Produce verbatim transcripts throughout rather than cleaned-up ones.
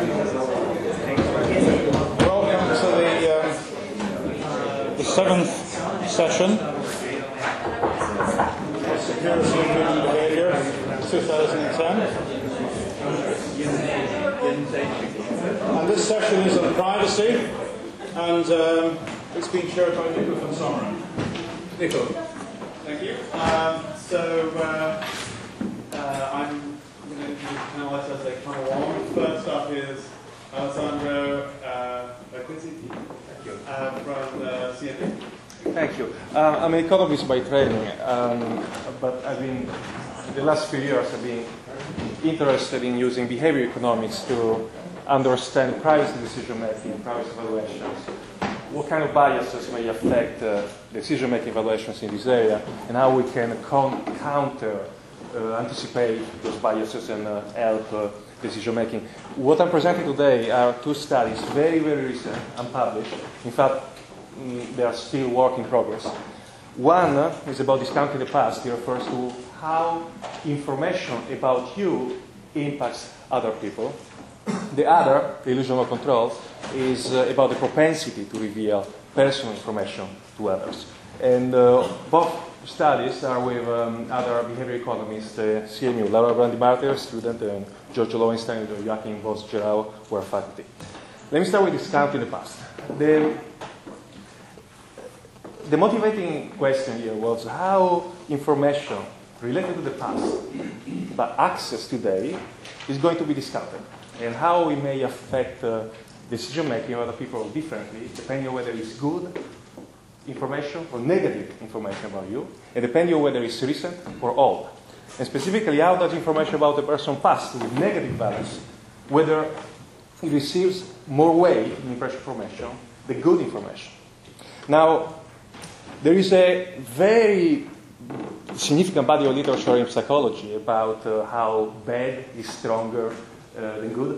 Welcome to the, um, the seventh session of Security and Human Behavior twenty ten. And this session is on privacy, and um, it's been chaired by Nico van Someren. Nico. Thank you. Um, so uh, uh, I'm going to introduce the panelists as they come along. First up is Alessandro uh, Quincy uh, from uh, C N D. Thank you. Uh, I'm an economist by training, um, but I've been, the last few years, I've been interested in using behavior economics to understand privacy decision-making, privacy evaluations, what kind of biases may affect uh, decision-making evaluations in this area, and how we can con- counter, uh, anticipate those biases and uh, help uh, decision-making. What I'm presenting today are two studies, very, very recent, unpublished. In fact, mm, they are still work in progress. One uh, is about discounting the past. It refers to how information about you impacts other people. The other, the illusion of control, is uh, about the propensity to reveal personal information to others. And uh, both studies are with um, other behavior economists, uh, C M U, Laura Brandi-Martyr, student, and Giorgio Lowenstein and Joachim Voss-Gerau were faculty. Let me start with discounting the past. The, the motivating question here was how information related to the past, but access today, is going to be discounted, and how it may affect uh, decision-making of other people differently, depending on whether it's good information or negative information about you, and depending on whether it's recent or old. And specifically, how does information about a person's past with negative values, whether it receives more weight in fresh information than good information. Now, there is a very significant body of literature in psychology about uh, how bad is stronger uh, than good.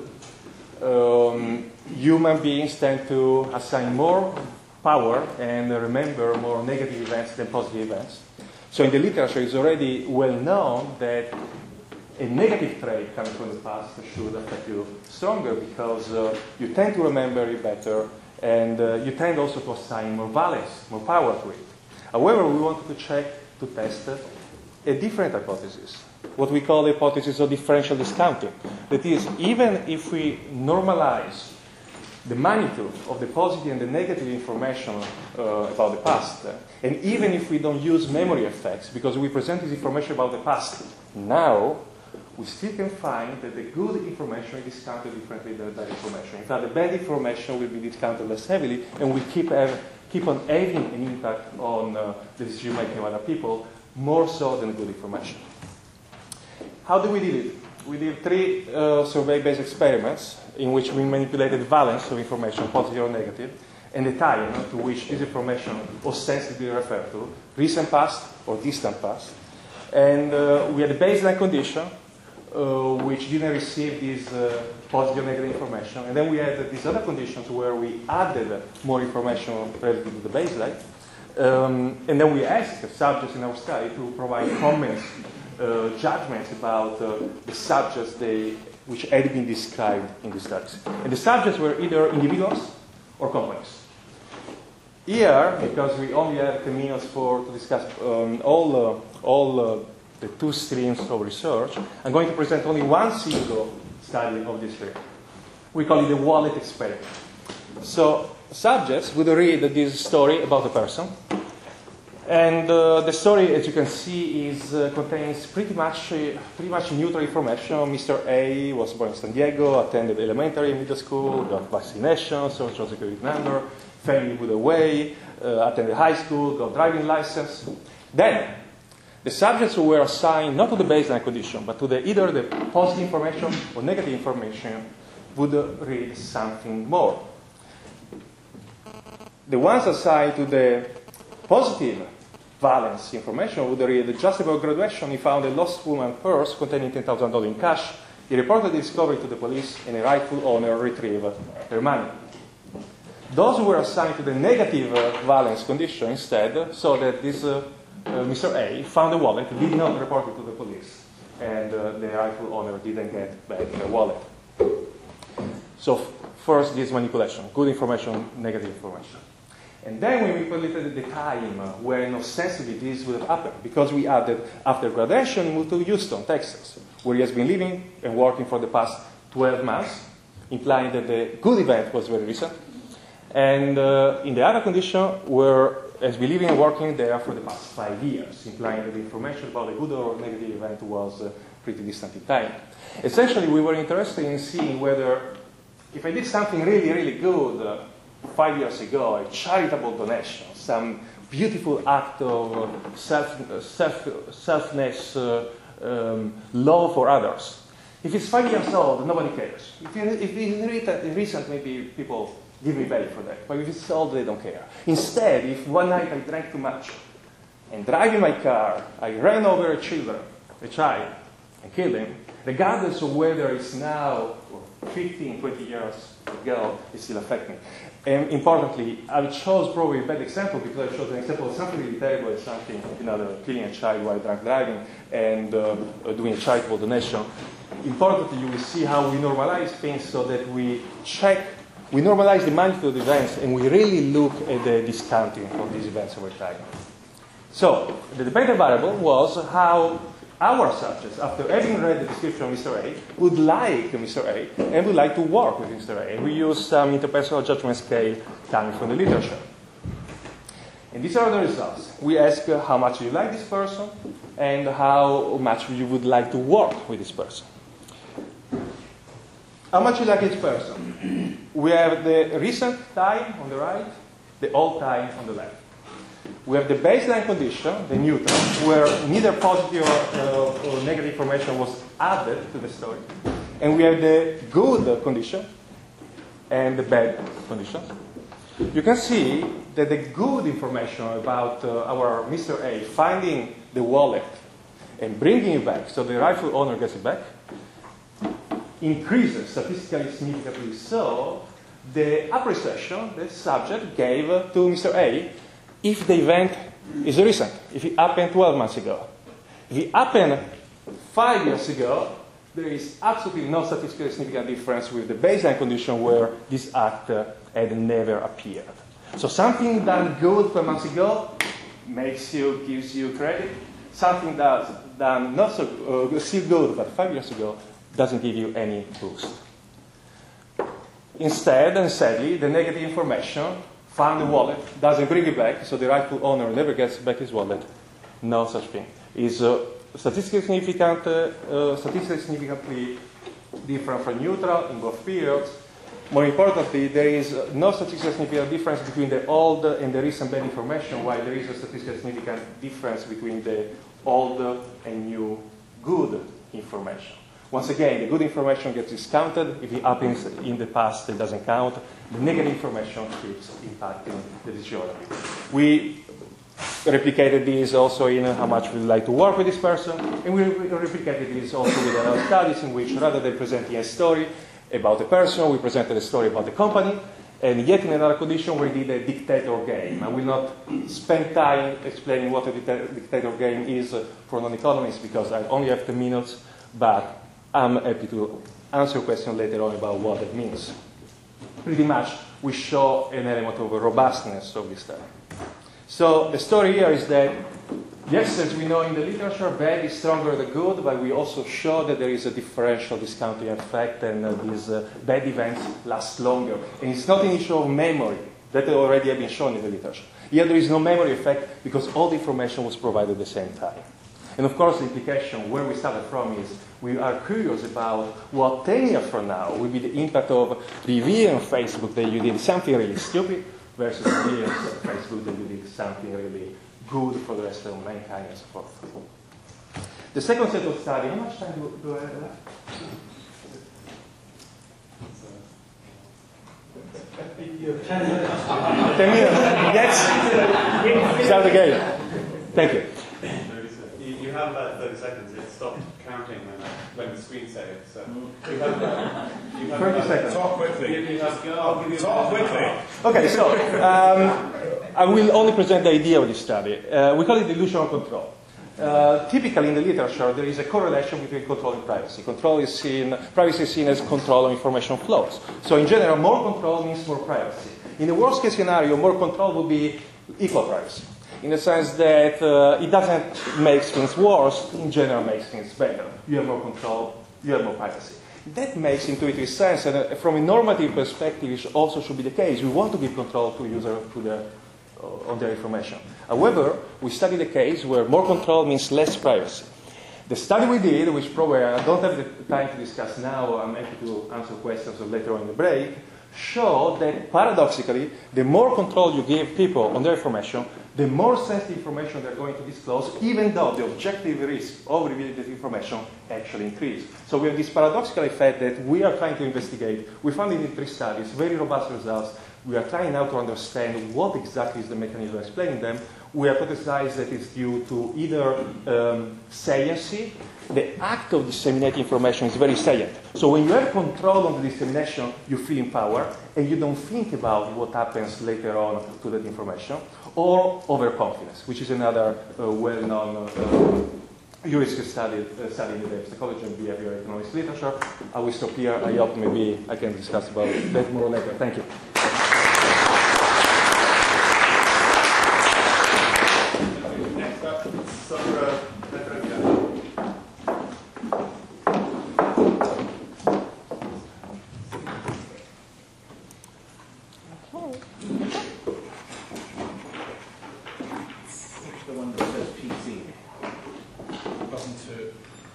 Um, human beings tend to assign more power and remember more negative events than positive events. So in the literature, it's already well known that a negative trait coming from the past should affect you stronger because uh, you tend to remember it better, and uh, you tend also to assign more valence, more power to it. However, we wanted to check, to test uh, a different hypothesis, what we call the hypothesis of differential discounting. That is, even if we normalize the magnitude of the positive and the negative information uh, about the past, uh, and even if we don't use memory effects, because we present this information about the past now, we still can find that the good information is discounted differently than the bad information. In fact, the bad information will be discounted less heavily, and we keep, have, keep on having an impact on uh, the decision-making of other people, more so than good information. How do we do it? We did three uh, survey-based experiments in which we manipulated valence of information, positive or negative, and the time to which this information ostensibly referred to, recent past or distant past. And uh, we had a baseline condition uh, which didn't receive this uh, positive or negative information. And then we had these other conditions where we added more information relative to the baseline. Um, and then we asked the subjects in our study to provide comments, uh, judgments about uh, the subjects they, which had been described in the studies. And the subjects were either individuals or companies. Here, because we only have ten minutes for to discuss um, all, uh, all uh, the two streams of research, I'm going to present only one single study of this three. We call it the wallet experiment. So subjects would read this story about a person, and uh, the story, as you can see, is uh, contains pretty much uh, pretty much neutral information. Mister A was born in San Diego, attended elementary and middle school, got vaccination, social security number, family moved away, uh, attended high school, got driving license. Then, the subjects who were assigned not to the baseline condition, but to the, either the positive information or negative information would uh, read something more. The ones assigned to the positive valence information would read just about graduation. He found a lost woman's purse containing ten thousand dollars in cash. He reported the discovery to the police, and a rightful owner retrieved her money. Those who were assigned to the negative uh, valence condition instead saw that this uh, uh, Mister A found a wallet, did not report it to the police, and uh, the rightful owner didn't get back the wallet. So first, this manipulation, good information, negative information. And then we manipulated the time when ostensibly this would have happened, because we added, after graduation, he moved to Houston, Texas, where he has been living and working for the past twelve months, implying that the good event was very recent. And uh, in the other condition, where has been living and working there for the past five years, implying that the information about the good or negative event was uh, pretty distant in time. Essentially, we were interested in seeing whether, if I did something really, really good uh, five years ago, a charitable donation, some beautiful act of self, self, selfness, uh, um, love for others. If it's five years old, nobody cares. If, it, if it's recent, maybe people give me value for that. But if it's old, they don't care. Instead, if one night I drank too much and driving my car, I ran over a children, a child, and killed him, regardless of whether it's now or fifteen, twenty years ago, it still affects me. And importantly, I chose probably a bad example because I chose an example of something really terrible as something, you know, killing a child while drunk driving and uh, doing a charitable donation. Importantly, you will see how we normalize things so that we check, we normalize the magnitude of events, and we really look at the discounting of these events over time. So, the debated variable was how our subjects, after having read the description of Mister A, would like Mister A and would like to work with Mister A. And we use some interpersonal judgment scale coming from the literature. And these are the results. We ask uh, how much you like this person and how much you would like to work with this person. How much you like this person? We have the recent time on the right, the old time on the left. We have the baseline condition, the neutral, where neither positive or, uh, or negative information was added to the story. And we have the good condition and the bad condition. You can see that the good information about uh, our Mister A finding the wallet and bringing it back, so the rightful owner gets it back, increases statistically significantly so the appreciation the subject gave to Mister A if the event is recent, if it happened twelve months ago. If it happened five years ago, there is absolutely no statistically significant difference with the baseline condition where this act uh, had never appeared. So something done good twelve months ago makes you, gives you credit. Something that's done not so uh, still good, but five years ago doesn't give you any boost. Instead, and sadly, the negative information, found the wallet, doesn't bring it back, so the rightful owner never gets back his wallet. No such thing. Is uh, statistically significant, uh, uh, statistically significantly different from neutral in both periods. More importantly, there is no statistically significant difference between the old and the recent bad information, while there is a statistically significant difference between the old and new good information. Once again, the good information gets discounted. If it happens in the past, it doesn't count. The negative information keeps impacting the decision. We replicated this also in how much we like to work with this person, and we replicated this also with our studies in which, rather than presenting a story about a person, we presented a story about the company, and yet in another condition we did a dictator game. I will not spend time explaining what a dictator game is for non-economists because I only have ten minutes, but I'm happy to answer a question later on about what it means. Pretty much, we show an element of robustness of this study. So the story here is that, yes, as we know in the literature, bad is stronger than good, but we also show that there is a differential discounting effect and uh, these uh, bad events last longer. And it's not an issue of memory. That already has been shown in the literature. Here there is no memory effect because all the information was provided at the same time. And of course, the implication where we started from is we are curious about what ten years from now will be the impact of revealing on Facebook that you did something really stupid versus revealing on Facebook that you did something really good for the rest of mankind and so forth. The second set of study, how much time do, do I have left? ten minutes. Yes. Start again. Thank you. You have about thirty seconds. It stopped counting when, uh, when the screen saved. So you have about, you have thirty about, seconds. Talk quickly. You, you have, I'll give you Talk quickly. Okay, so um, I will only present the idea of this study. Uh, we call it illusion of control. Uh, typically in the literature, there is a correlation between control and privacy. Control is seen, privacy is seen as control of information flows. So in general, more control means more privacy. In the worst case scenario, more control would be equal privacy, in the sense that uh, it doesn't make things worse, in general makes things better. You have more control, you have more privacy. That makes intuitive sense, and uh, from a normative perspective, it also should be the case. We want to give control to user to the, uh, of their information. However, we studied a case where more control means less privacy. The study we did, which probably I don't have the time to discuss now, I'm happy to answer questions later on in the break, showed that paradoxically, the more control you give people on their information, the more sensitive information they're going to disclose, even though the objective risk of revealing that information actually increases. So we have this paradoxical effect that we are trying to investigate. We found it in three studies, very robust results. We are trying now to understand what exactly is the mechanism explaining them. We hypothesize that it's due to either um, saliency. The act of disseminating information is very salient. So when you have control on the dissemination, you feel in power, and you don't think about what happens later on to that information. Or overconfidence, which is another uh, well-known uh, heuristic study, uh, study in the psychology and behavioral economics literature. I will stop here. I hope maybe I can discuss about that more later. Thank you. Next up, Sandra Petrenka. The one that says P C. Button two.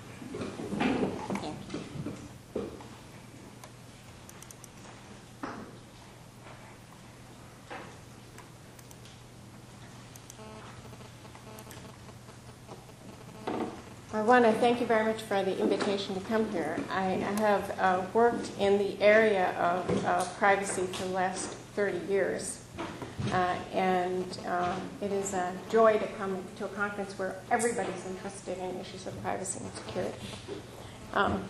I want to thank you very much for the invitation to come here. I, I have uh, worked in the area of uh, privacy for the last thirty years. Uh, and um, it is a joy to come to a conference where everybody's interested in issues of privacy and security. Um,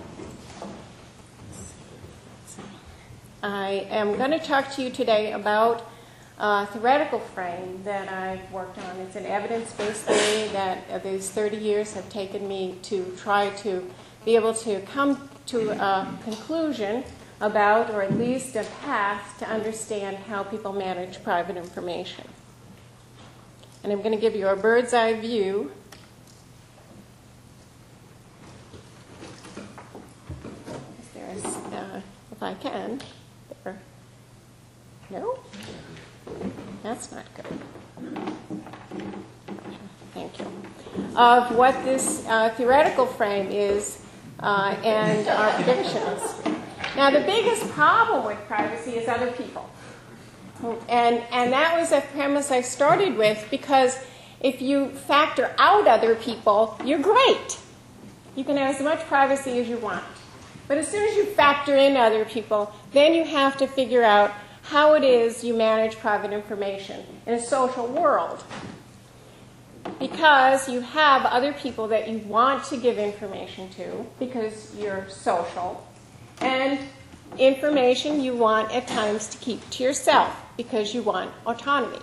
I am going to talk to you today about a theoretical frame that I've worked on. It's an evidence-based theory that uh, these thirty years have taken me to try to be able to come to a conclusion about, or at least a path to understand how people manage private information. And I'm going to give you a bird's eye view. There's, uh, if I can, there. No? That's not good. Thank you. Of what this uh, theoretical frame is uh, and our predictions. Now, the biggest problem with privacy is other people. And, and that was a premise I started with, because if you factor out other people, you're great. You can have as much privacy as you want. But as soon as you factor in other people, then you have to figure out how it is you manage private information in a social world. Because you have other people that you want to give information to, because you're social, and information you want at times to keep to yourself, because you want autonomy.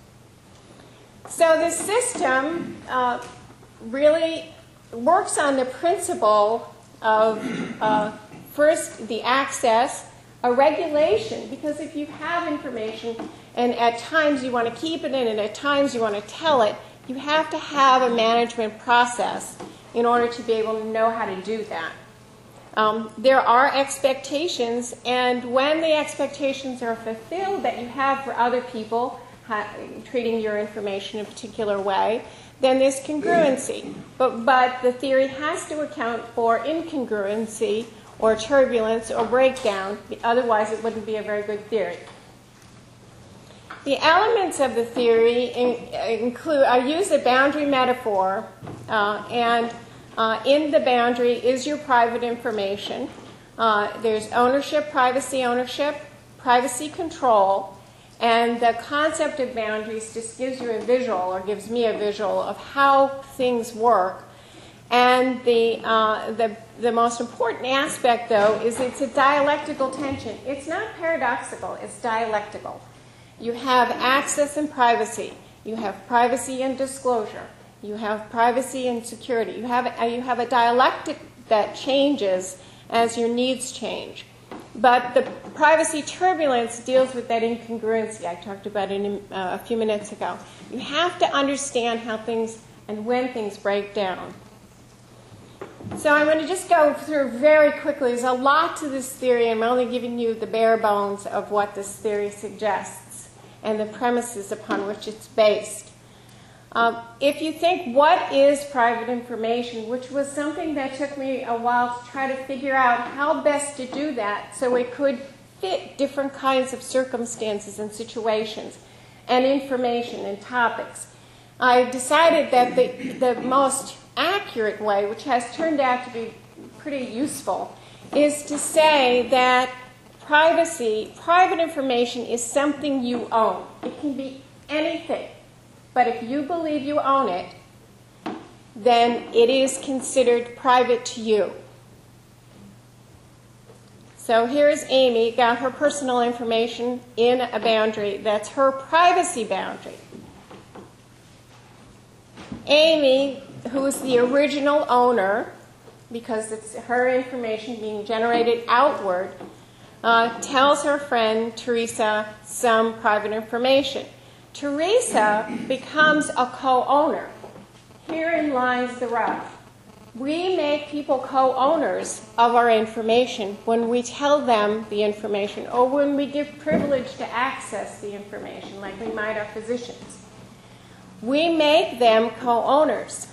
So this system uh, really works on the principle of, uh, first, the access, a regulation, because if you have information and at times you want to keep it in and at times you want to tell it, you have to have a management process in order to be able to know how to do that. Um, there are expectations, and when the expectations are fulfilled that you have for other people, ha- treating your information in a particular way, then there's congruency. But, but the theory has to account for incongruency or turbulence or breakdown, otherwise it wouldn't be a very good theory. The elements of the theory in, include, I use a boundary metaphor, uh, and uh, in the boundary is your private information. Uh, there's ownership, privacy ownership, privacy control, and the concept of boundaries just gives you a visual, or gives me a visual, of how things work. And the, uh, the, the most important aspect, though, is it's a dialectical tension. It's not paradoxical, it's dialectical. You have access and privacy. You have privacy and disclosure. You have privacy and security. You have, uh, you have a dialectic that changes as your needs change. But the privacy turbulence deals with that incongruency I talked about in, uh, a few minutes ago. You have to understand how things and when things break down. So I'm going to just go through very quickly. There's a lot to this theory. I'm only giving you the bare bones of what this theory suggests and the premises upon which it's based. Um, if you think, what is private information, which was something that took me a while to try to figure out how best to do that so it could fit different kinds of circumstances and situations and information and topics, I decided that the, the most accurate way, which has turned out to be pretty useful, is to say that privacy, private information is something you own. It can be anything. But if you believe you own it, then it is considered private to you. So here's Amy, got her personal information in a boundary. That's her privacy boundary. Amy, who is the original owner, because it's her information being generated outward, uh, tells her friend Teresa some private information. Teresa becomes a co-owner. Herein lies the rub. We make people co-owners of our information when we tell them the information or when we give privilege to access the information, like we might our physicians. We make them co-owners.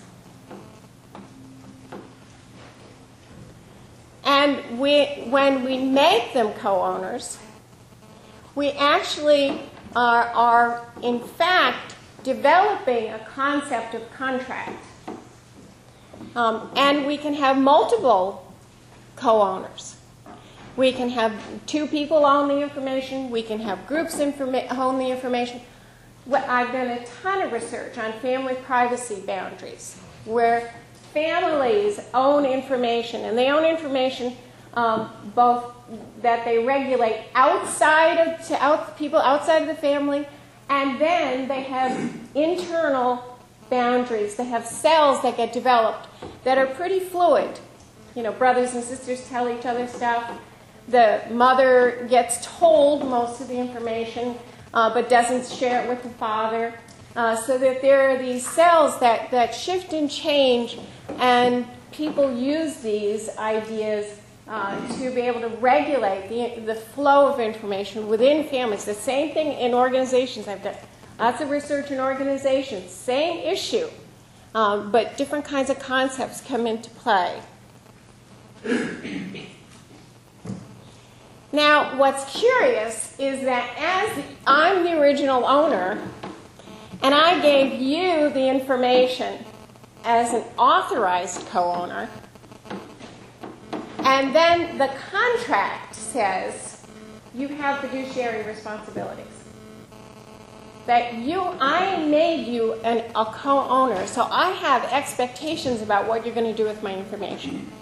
And we, when we make them co-owners, we actually are, are, in fact, developing a concept of contract. Um, and we can have multiple co-owners. We can have two people own the information. We can have groups informa- own the information. Well, I've done a ton of research on family privacy boundaries, where families own information, and they own information um, both that they regulate outside of to out, people outside of the family, and then they have internal boundaries. They have cells that get developed that are pretty fluid. You know, brothers and sisters tell each other stuff. The mother gets told most of the information, uh, but doesn't share it with the father. Uh, so that there are these cells that, that shift and change, and people use these ideas uh, to be able to regulate the, the flow of information within families. The same thing in organizations. I've done lots of research in organizations. Same issue, um, but different kinds of concepts come into play. Now, what's curious is that as I'm the original owner, and I gave you the information as an authorized co-owner, and then the contract says you have fiduciary responsibilities. That you, I made you an, a co-owner, so I have expectations about what you're going to do with my information.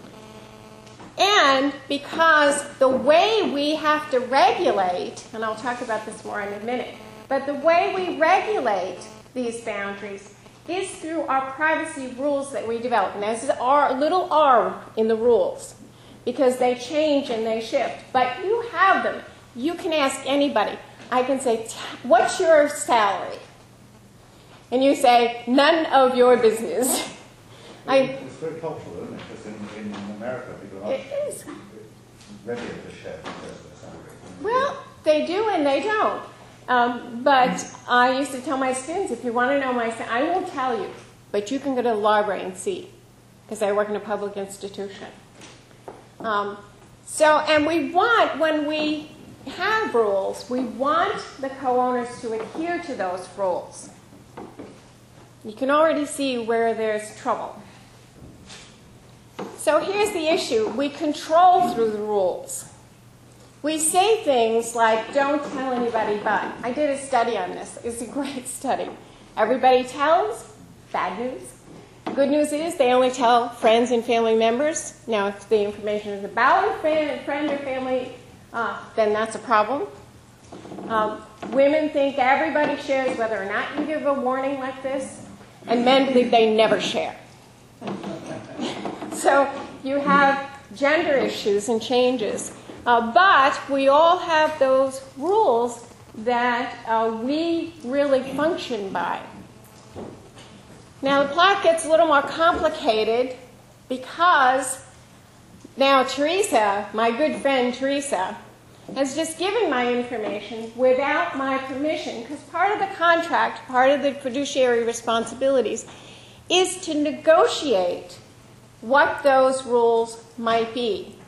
And because the way we have to regulate, and I'll talk about this more in a minute, but the way we regulate these boundaries is through our privacy rules that we develop. And this is our little r in the rules, because they change and they shift. But you have them. You can ask anybody. I can say, what's your salary? And you say, none of your business. I, it's very cultural, isn't it? Because in, in America, people are it is. ready to share their salary. Well, they do and they don't. Um, but I used to tell my students, if you want to know my salary, I won't tell you, but you can go to the library and see, because I work in a public institution. Um, so, and we want, when we have rules, we want the co-owners to adhere to those rules. You can already see where there's trouble. So here's the issue. We control through the rules. We say things like, don't tell anybody but. I did a study on this. It's a great study. Everybody tells. Bad news. Good news is they only tell friends and family members. Now, if the information is about a friend, friend or family, uh, then that's a problem. Um, women think everybody shares whether or not you give a warning like this. and men believe they never share. So you have gender issues and changes. Uh, but we all have those rules that uh, we really function by. Now the plot gets a little more complicated because now Teresa, my good friend Teresa, has just given my information without my permission, because part of the contract, part of the fiduciary responsibilities, is to negotiate what those rules might be.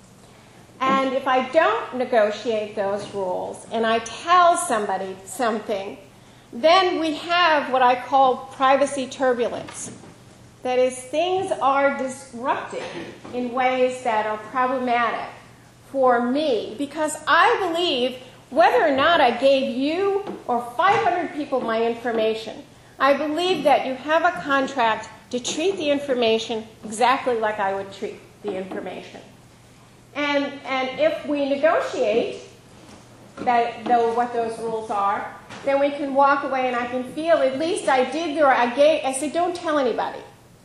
And if I don't negotiate those rules and I tell somebody something, then we have what I call privacy turbulence. That is, things are disrupted in ways that are problematic for me, because I believe whether or not I gave you or five hundred people my information, I believe that you have a contract to treat the information exactly like I would treat the information. And, and if we negotiate that, though, what those rules are, then we can walk away and I can feel at least I did, or I gave, I said, don't tell anybody.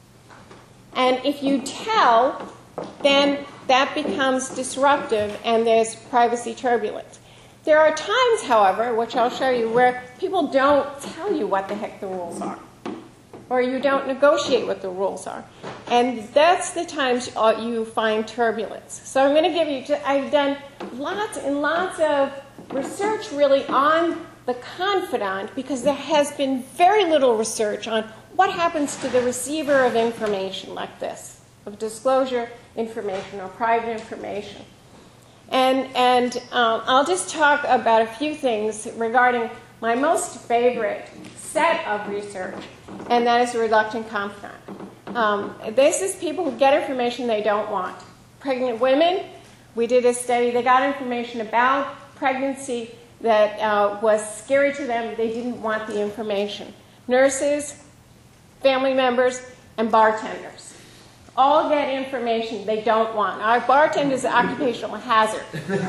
And if you tell, then that becomes disruptive and there's privacy turbulence. There are times, however, which I'll show you, where people don't tell you what the heck the rules are, or you don't negotiate what the rules are. And that's the times you find turbulence. So I'm going to give you, I've done lots and lots of research really on the confidant, because there has been very little research on what happens to the receiver of information like this, of disclosure information or private information. And, and um, I'll just talk about a few things regarding my most favorite set of research, and that is the reluctant confidant. Um, this is people who get information they don't want. Pregnant women, we did a study, they got information about pregnancy that uh, was scary to them. They didn't want the information. Nurses, family members, and bartenders all get information they don't want. Our bartender is an occupational hazard.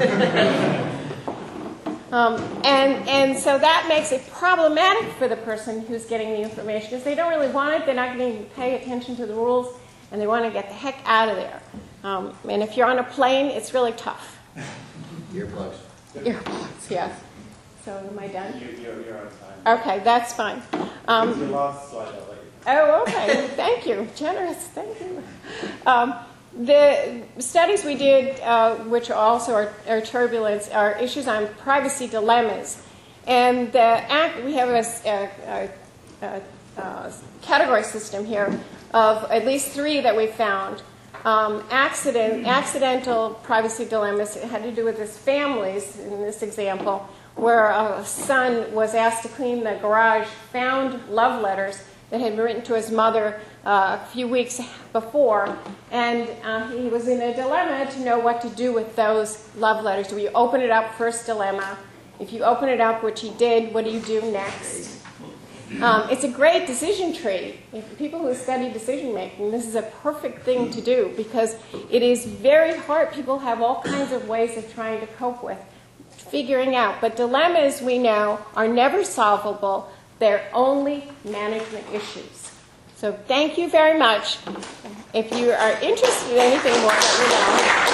um, and, and so that makes it problematic for the person who's getting the information, because they don't really want it, they're not going to pay attention to the rules, and they want to get the heck out of there. Um, and if you're on a plane, it's really tough. Earplugs. Earplugs, yes. So am I done? You, you're, you're on time. Okay, that's fine. Um, It's your last slide, I'll let you. Oh, okay. Thank you. Generous. Thank you. Um, the studies we did, uh, which also are, are turbulence, are issues on privacy dilemmas. And the act, we have a, a, a, a category system here of at least three that we found. Um, accident, accidental privacy dilemmas. It had to do with his families, in this example, where a son was asked to clean the garage, found love letters that had been written to his mother uh, a few weeks before, and uh, he was in a dilemma to know what to do with those love letters. Do you open it up? First dilemma. If you open it up, which he did, what do you do next? Um, it's a great decision tree. If people who study decision making, this is a perfect thing to do, because it is very hard. People have all kinds of ways of trying to cope with figuring out. But dilemmas, we know, are never solvable. They're only management issues. So thank you very much. If you are interested in anything more, let me know.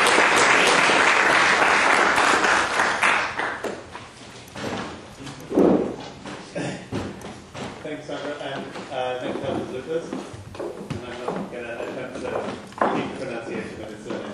Thanks, Sandra, and uh, next up is Lucas. And I'm not going to attempt to keep pronunciation of his surname.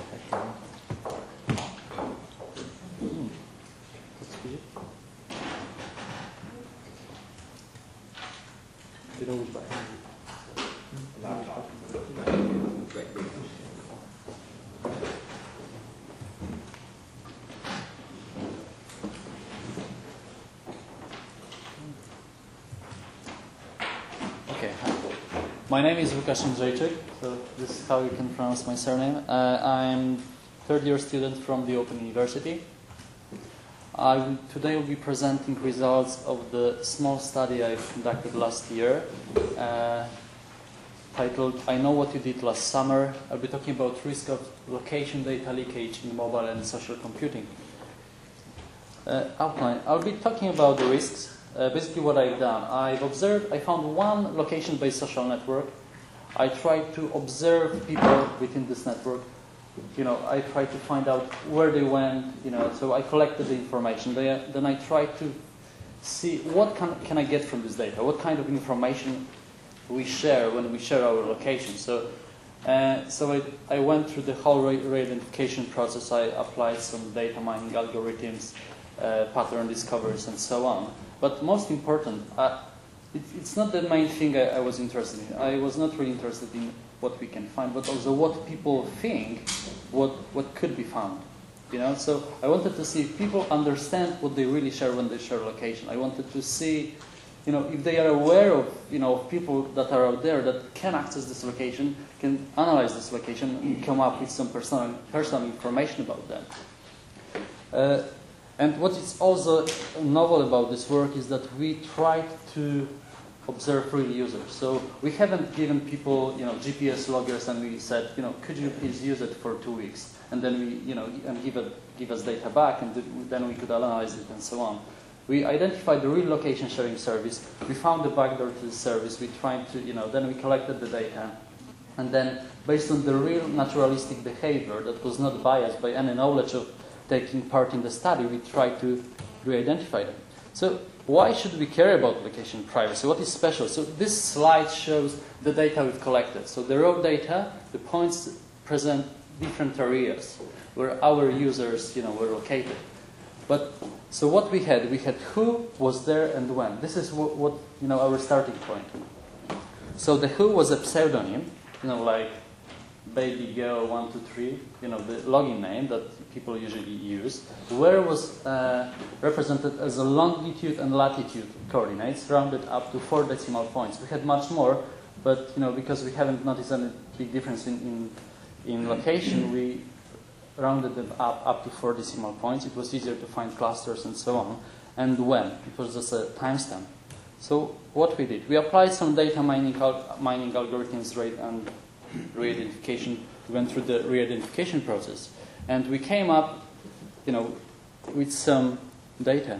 Okay, hi. My name is Łukasz Andrzejczyk, so this is how you can pronounce my surname. Uh, I'm third year student from the Open University. I will, today will be presenting results of the small study I conducted last year, uh, titled I Know What You Did Last Summer. I'll be talking about risk of location data leakage in mobile and social computing. Uh, outline. I'll be talking about the risks, uh, basically what I've done. I've observed, I found one location-based social network. I tried to observe people within this network. You know, I tried to find out where they went, you know, so I collected the information. They, then I tried to see what can, can I get from this data, what kind of information we share when we share our location. So, uh, so I, I went through the whole re-identification process. I applied some data mining algorithms, uh, pattern discoveries, and so on. But most important, uh, it, it's not the main thing I, I was interested in. I was not really interested in what we can find, but also what people think, what, what could be found. You know, so I wanted to see if people understand what they really share when they share location. I wanted to see, you know, if they are aware of, you know, people that are out there that can access this location, can analyze this location, and come up with some personal, personal information about them. Uh, and what is also novel about this work is that we tried to observe real users. So we haven't given people, you know, G P S loggers and we said, you know, could you please use it for two weeks? And then we, you know, and give, it, give us data back, and then we could analyze it and so on. We identified the real location sharing service. We found the backdoor to the service. We tried to, you know, then we collected the data. And then based on the real naturalistic behavior that was not biased by any knowledge of taking part in the study, we tried to re-identify them. So why should we care about location privacy? What is special? So this slide shows the data we've collected. So the raw data, the points present different areas where our users, you know, were located. But so what we had, we had who was there and when. This is what, what you know, our starting point. So the who was a pseudonym, you know, like baby girl one two three, you know, the login name that people usually use. Where was uh, represented as a longitude and latitude coordinates, rounded up to four decimal points. We had much more, but you know, because we haven't noticed any big difference in, in in location, we rounded them up up to four decimal points. It was easier to find clusters and so on. And when? It was just a timestamp. So what we did, we applied some data mining, mining algorithms rate and re-identification. We went through the re-identification process, and we came up, you know, with some data.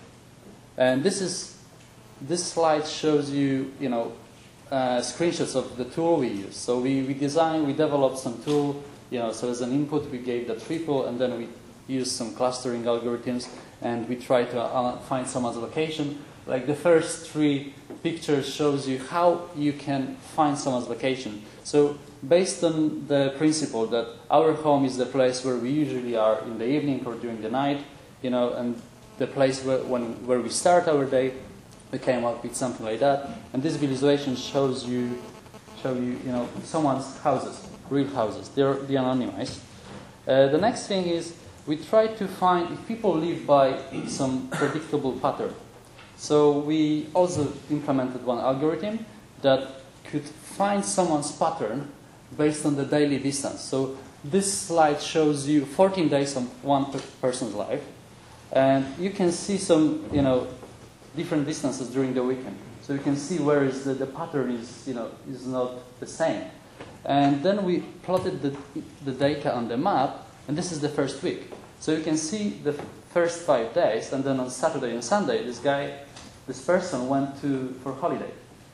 And this is this slide shows you, you know, uh, screenshots of the tool we use. So we we designed, we developed some tool, you know. So as an input, we gave the triple, and then we used some clustering algorithms, and we tried to uh, find someone's location. Like the first three pictures shows you how you can find someone's location. So based on the principle that our home is the place where we usually are in the evening or during the night, you know, and the place where, when, where we start our day, we came up with something like that. And this visualization shows you, show you, you know, someone's houses, real houses. They're de-anonymized. Uh, the next thing is we try to find if people live by some predictable pattern. So we also implemented one algorithm that could find someone's pattern based on the daily distance. So this slide shows you fourteen days of one person's life, and you can see some, you know, different distances during the weekend. So you can see where is the, the pattern is, you know, is not the same. And then we plotted the, the data on the map, and this is the first week. So you can see the first five days, and then on Saturday and Sunday, this guy, this person went to for holiday,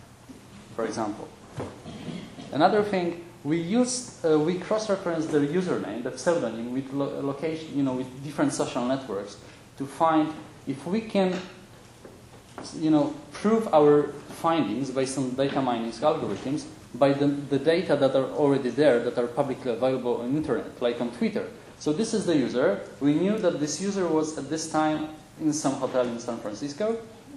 for example. Another thing, we used, uh, we cross-referenced the username, the pseudonym, with lo location, you know, with different social networks to find if we can, you know, prove our findings based on data mining algorithms by the, the data that are already there, that are publicly available on the internet, like on Twitter. So this is the user. We knew that this user was at this time in some hotel in San Francisco.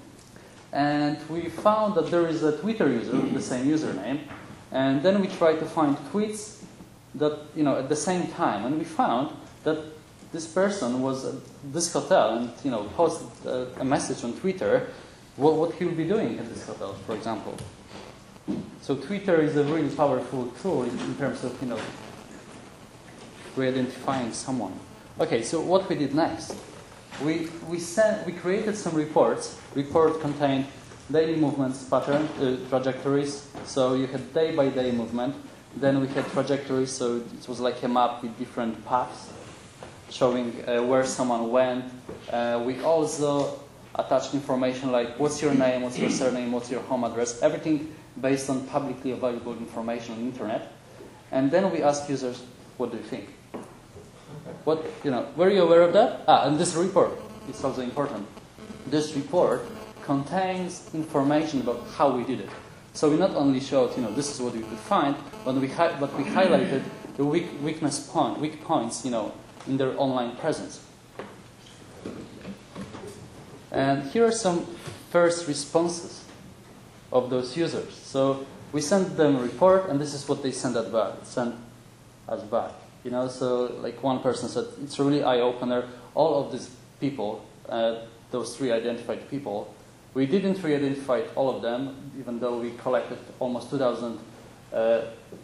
And we found that there is a Twitter user with the same username. And then we tried to find tweets that, you know, at the same time. And we found that this person was at this hotel and, you know, posted a, a message on Twitter what, what he will be doing at this hotel, for example. So Twitter is a really powerful tool in, in terms of, you know, re-identifying someone. Okay, so what we did next? We, we, sent, we created some reports. Report contained daily movements pattern, uh, trajectories. So you had day-by-day movement. Then we had trajectories, so it was like a map with different paths showing uh, where someone went. Uh, we also attached information like what's your name, what's your surname, what's your home address, everything based on publicly available information on the internet. And then we ask users, what do you think? What, you know, were you aware of that? Ah, and this report is also important. This report contains information about how we did it. So we not only showed, you know, this is what we could find, but we, hi but we highlighted the weak, weakness point, weak points, you know, in their online presence. And here are some first responses of those users. So we sent them a report, and this is what they sent us back. Sent us back. You know, so like one person said, it's a really eye-opener. All of these people, uh, those three identified people, we didn't re-identify all of them, even though we collected almost two thousand uh,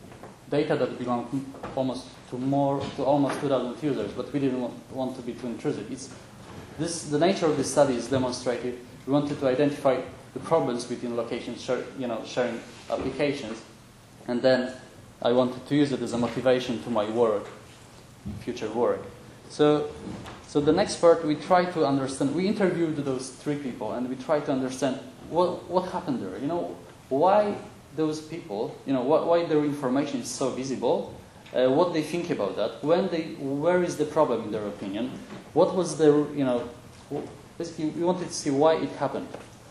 data that belong almost to more to almost two thousand users, but we didn't want, want to be too intrusive. It's this the nature of this study is demonstrated. We wanted to identify the problems within location share, you know, sharing applications, and then I wanted to use it as a motivation to my work, future work. So, so the next part, we try to understand. We interviewed those three people, and we try to understand what what happened there. You know, why those people, you know, why, why their information is so visible, uh, what they think about that, when they, where is the problem in their opinion, what was the, you know, basically we wanted to see why it happened.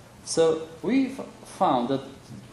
So we found that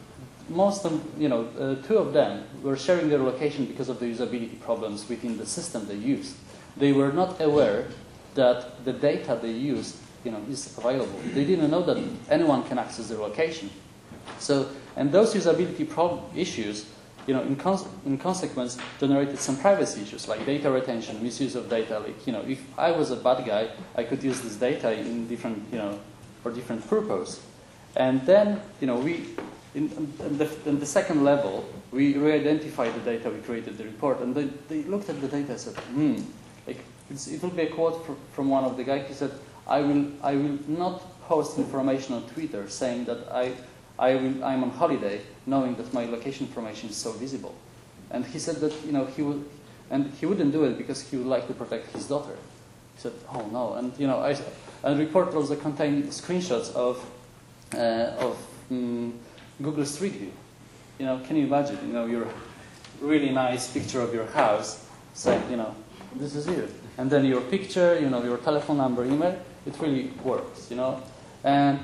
most of, you know, uh, two of them were sharing their location because of the usability problems within the system they used. They were not aware that the data they used, you know, is available. They didn't know that anyone can access their location. So, and those usability problem issues, you know, in, cons in consequence, generated some privacy issues like data retention, misuse of data. Like, you know, if I was a bad guy, I could use this data in different, you know, for different purpose. And then, you know, we, in, in, the, in the second level, we re-identified the data, we created the report, and they, they looked at the data and said, hmm, like, it's, it will be a quote for, from one of the guys. He said, I will, I will not post information on Twitter saying that I, I will, I'm on holiday, knowing that my location information is so visible. And he said that, you know, he would, and he wouldn't do it because he would like to protect his daughter. He said, oh no, and you know, I, and the report also contained screenshots of, uh, of um, Google Street View. You know, can you imagine, you know, your really nice picture of your house, saying, you know, this is you. And then your picture, you know, your telephone number, email, it really works, you know. And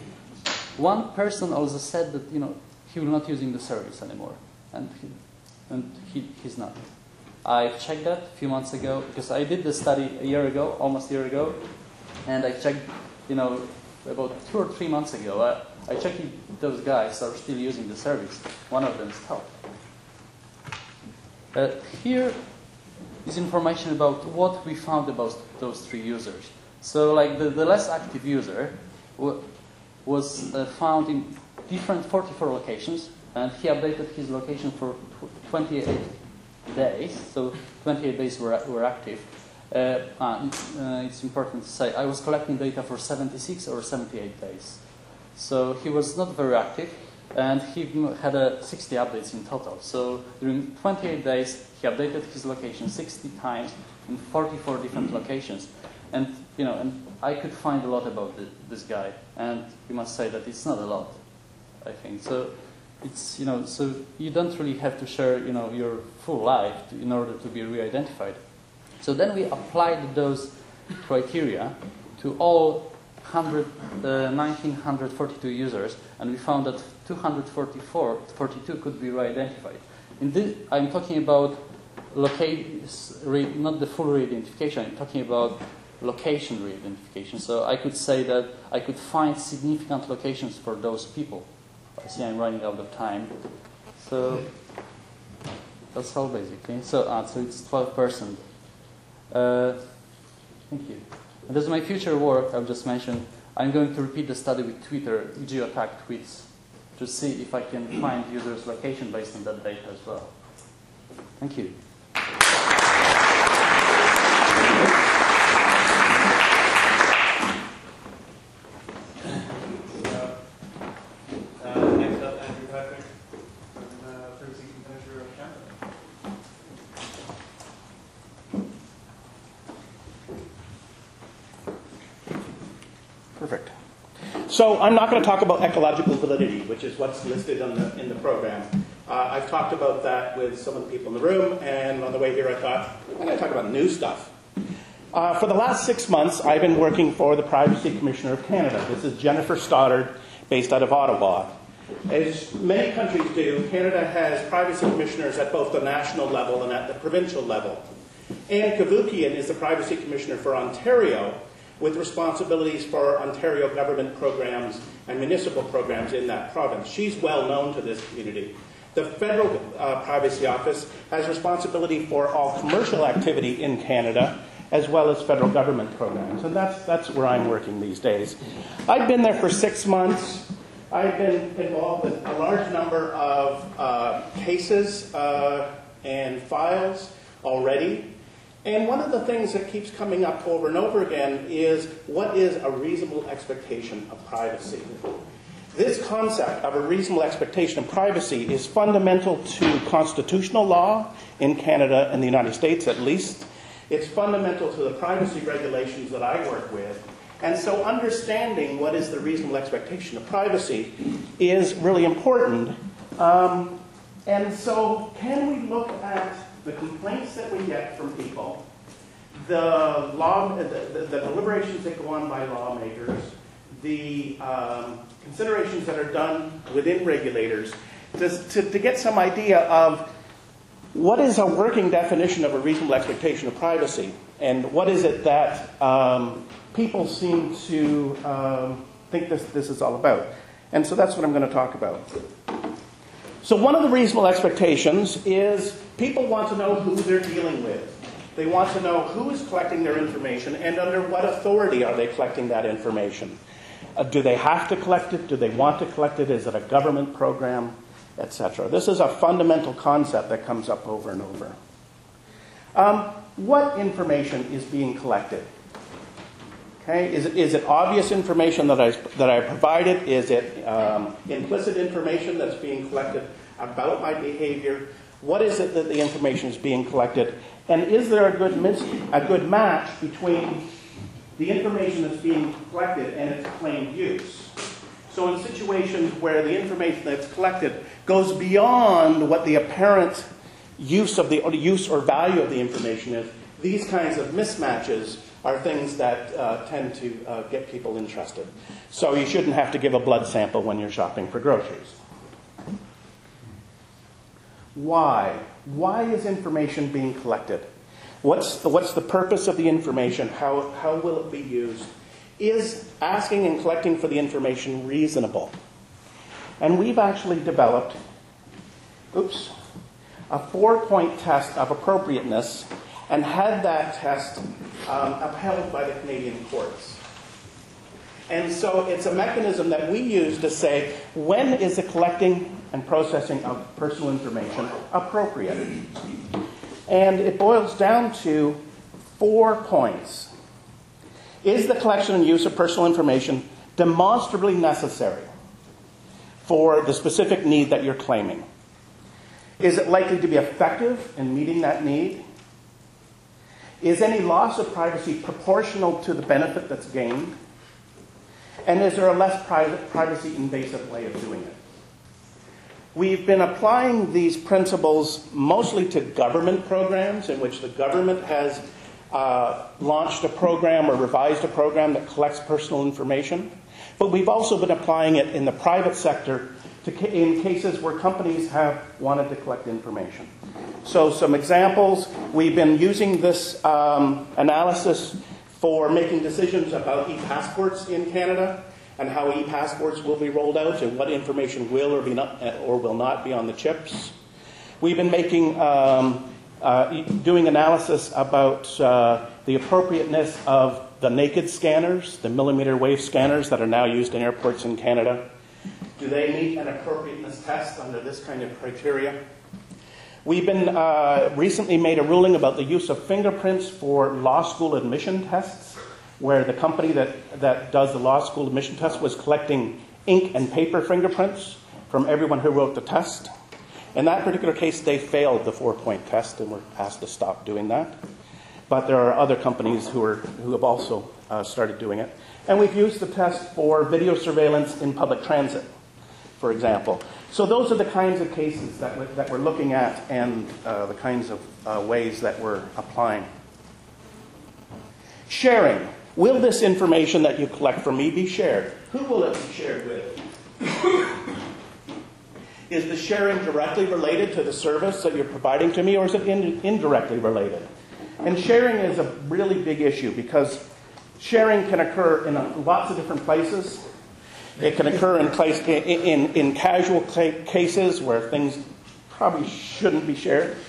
one person also said that, you know, he will not using the service anymore. And, he, and he, he's not. I checked that a few months ago, because I did this study a year ago, almost a year ago. And I checked, you know, about two or three months ago, I, I checked if those guys are still using the service. One of them stopped. Uh, here is information about what we found about those three users. So, like the, the less active user was uh, found in different forty-four locations, and he updated his location for twenty-eight days. So, twenty-eight days were, were active. Uh, uh, it's important to say I was collecting data for seventy-six or seventy-eight days. So he was not very active, and he had uh, sixty updates in total. So during twenty-eight days, he updated his location sixty times in forty-four different locations. And you know, and I could find a lot about the, this guy, and we must say that it's not a lot, I think. So it's, you know, so you don't really have to share, you know, your full life to, in order to be re-identified. So then we applied those criteria to all one thousand nine hundred forty-two users, and we found that two hundred forty-four, forty-two could be re-identified. In this, I'm talking about locate, not the full re-identification, I'm talking about location re-identification. So I could say that I could find significant locations for those people. I see I'm running out of time. So that's all basically. So, uh, so it's twelve percent. Uh, thank you. And as my future work, I've just mentioned, I'm going to repeat the study with Twitter, geotag tweets, to see if I can find users' location based on that data as well. Thank you. Perfect. So I'm not going to talk about ecological validity, which is what's listed in the, in the program. Uh, I've talked about that with some of the people in the room, and on the way here I thought, I'm going to talk about new stuff. Uh, for the last six months, I've been working for the Privacy Commissioner of Canada. This is Jennifer Stoddard, based out of Ottawa. As many countries do, Canada has privacy commissioners at both the national level and at the provincial level. Anne Cavoukian is the Privacy Commissioner for Ontario, with responsibilities for Ontario government programs and municipal programs in that province. She's well known to this community. The Federal uh, Privacy Office has responsibility for all commercial activity in Canada, as well as federal government programs. And that's, that's where I'm working these days. I've been there for six months. I've been involved with a large number of uh, cases uh, and files already. And one of the things that keeps coming up over and over again is, what is a reasonable expectation of privacy? This concept of a reasonable expectation of privacy is fundamental to constitutional law in Canada and the United States, at least. It's fundamental to the privacy regulations that I work with. And so understanding what is the reasonable expectation of privacy is really important. Um, and so can we look at the complaints that we get from people, the, law, the, the, the deliberations that go on by lawmakers, the um, considerations that are done within regulators, to, to, to get some idea of what is a working definition of a reasonable expectation of privacy, and what is it that um, people seem to um, think this, this is all about. And so that's what I'm going to talk about. So one of the reasonable expectations is people want to know who they're dealing with. They want to know who is collecting their information and under what authority are they collecting that information. Uh, do they have to collect it? Do they want to collect it? Is it a government program? Etc. This is a fundamental concept that comes up over and over. Um, what information is being collected? Okay, is it, is it obvious information that I, that I provided? Is it um, implicit information that's being collected about my behavior? What is it that the information is being collected? And is there a good, mis- a good match between the information that's being collected and its claimed use? So in situations where the information that's collected goes beyond what the apparent use of the or use or value of the information is, these kinds of mismatches are things that uh, tend to uh, get people interested. So you shouldn't have to give a blood sample when you're shopping for groceries. Why? Why is information being collected? What's the, what's the purpose of the information? How, how will it be used? Is asking and collecting for the information reasonable? And we've actually developed, oops, a four-point test of appropriateness and had that test um, upheld by the Canadian courts. And so it's a mechanism that we use to say, when is the collecting and processing of personal information appropriate? And it boils down to four points. Is the collection and use of personal information demonstrably necessary for the specific need that you're claiming? Is it likely to be effective in meeting that need? Is any loss of privacy proportional to the benefit that's gained? And is there a less private, privacy invasive way of doing it? We've been applying these principles mostly to government programs in which the government has uh, launched a program or revised a program that collects personal information. But we've also been applying it in the private sector to ca- in cases where companies have wanted to collect information. So some examples, we've been using this um, analysis for making decisions about e-passports in Canada and how e-passports will be rolled out and what information will or, be not, or will not be on the chips. We've been making, um, uh, doing analysis about uh, the appropriateness of the naked scanners, the millimeter wave scanners that are now used in airports in Canada. Do they meet an appropriateness test under this kind of criteria? We've been uh, recently made a ruling about the use of fingerprints for law school admission tests, where the company that, that does the law school admission test was collecting ink and paper fingerprints from everyone who wrote the test. In that particular case, they failed the four-point test and were asked to stop doing that. But there are other companies who, are, who have also uh, started doing it. And we've used the test for video surveillance in public transit, for example. So those are the kinds of cases that we're, that we're looking at and uh, the kinds of uh, ways that we're applying. Sharing. Will this information that you collect from me be shared? Who will it be shared with? Is the sharing directly related to the service that you're providing to me, or is it in, indirectly related? And sharing is a really big issue because sharing can occur in a, lots of different places. It can occur in, place, in, in, in casual cases where things probably shouldn't be shared.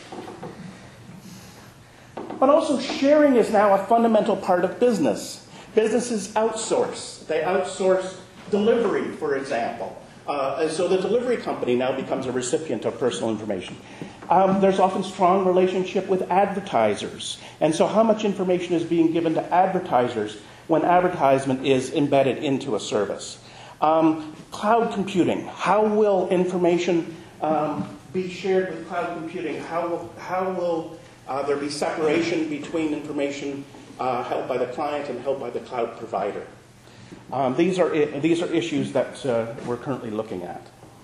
But also sharing is now a fundamental part of business. Businesses outsource. They outsource delivery, for example. Uh, and so the delivery company now becomes a recipient of personal information. Um, there's often strong relationship with advertisers. And so how much information is being given to advertisers when advertisement is embedded into a service? Um, cloud computing. How will information um, be shared with cloud computing? How will, how will uh, there be separation between information uh, held by the client and held by the cloud provider? Um, these are these are issues that uh, we're currently looking at.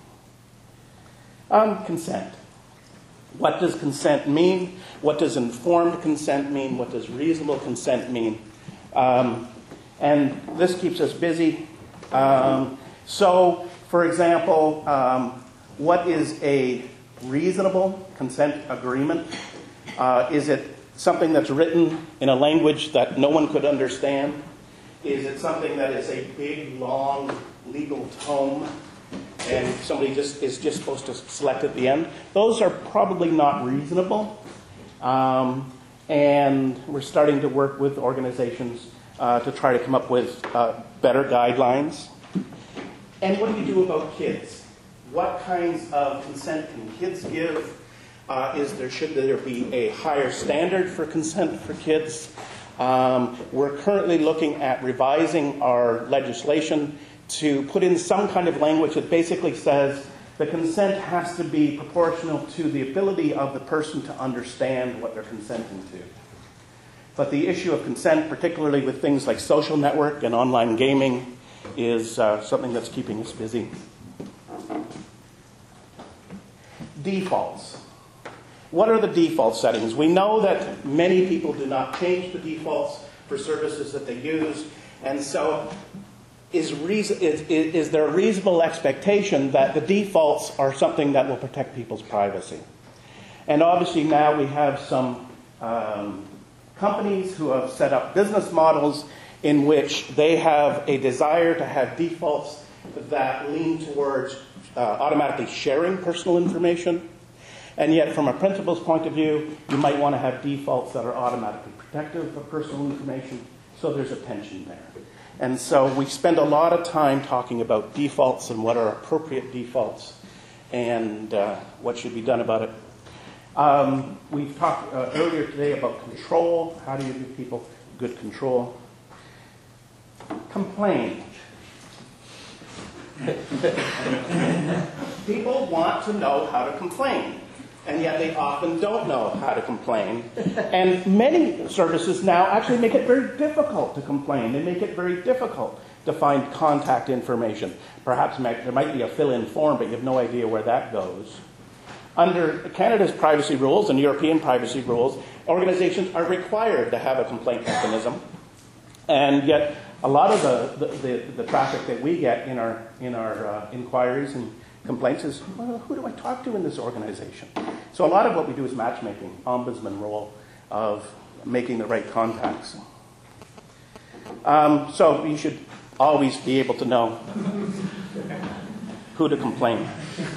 Um, consent. What does consent mean? What does informed consent mean? What does reasonable consent mean? Um, and this keeps us busy. Um, so, for example, um, what is a reasonable consent agreement? Uh, is it something that's written in a language that no one could understand? Is it something that is a big, long legal tome and somebody just is just supposed to select at the end? Those are probably not reasonable. Um, and we're starting to work with organizations uh, to try to come up with uh, better guidelines. And what do you do about kids? What kinds of consent can kids give? Uh, is there should there be a higher standard for consent for kids? Um, we're currently looking at revising our legislation to put in some kind of language that basically says the consent has to be proportional to the ability of the person to understand what they're consenting to. But the issue of consent, particularly with things like social network and online gaming, is uh, something that's keeping us busy. Defaults. What are the default settings? We know that many people do not change the defaults for services that they use. And so is, reason, is, is there a reasonable expectation that the defaults are something that will protect people's privacy? And obviously now we have some um, companies who have set up business models in which they have a desire to have defaults that lean towards uh, automatically sharing personal information. And yet, from a principal's point of view, you might want to have defaults that are automatically protective of personal information. So there's a tension there. And so we spend a lot of time talking about defaults and what are appropriate defaults and uh, what should be done about it. Um, we've talked uh, earlier today about control. How do you give people good control? Complain. People want to know how to complain. And yet they often don't know how to complain. And many services now actually make it very difficult to complain. They make it very difficult to find contact information. Perhaps there might be a fill-in form, but you have no idea where that goes. Under Canada's privacy rules and European privacy rules, organizations are required to have a complaint mechanism. And yet a lot of the, the, the, the traffic that we get in our, in our uh, inquiries and complaints is, well, who do I talk to in this organization? So a lot of what we do is matchmaking, ombudsman role of making the right contacts. Um, so you should always be able to know who to complain.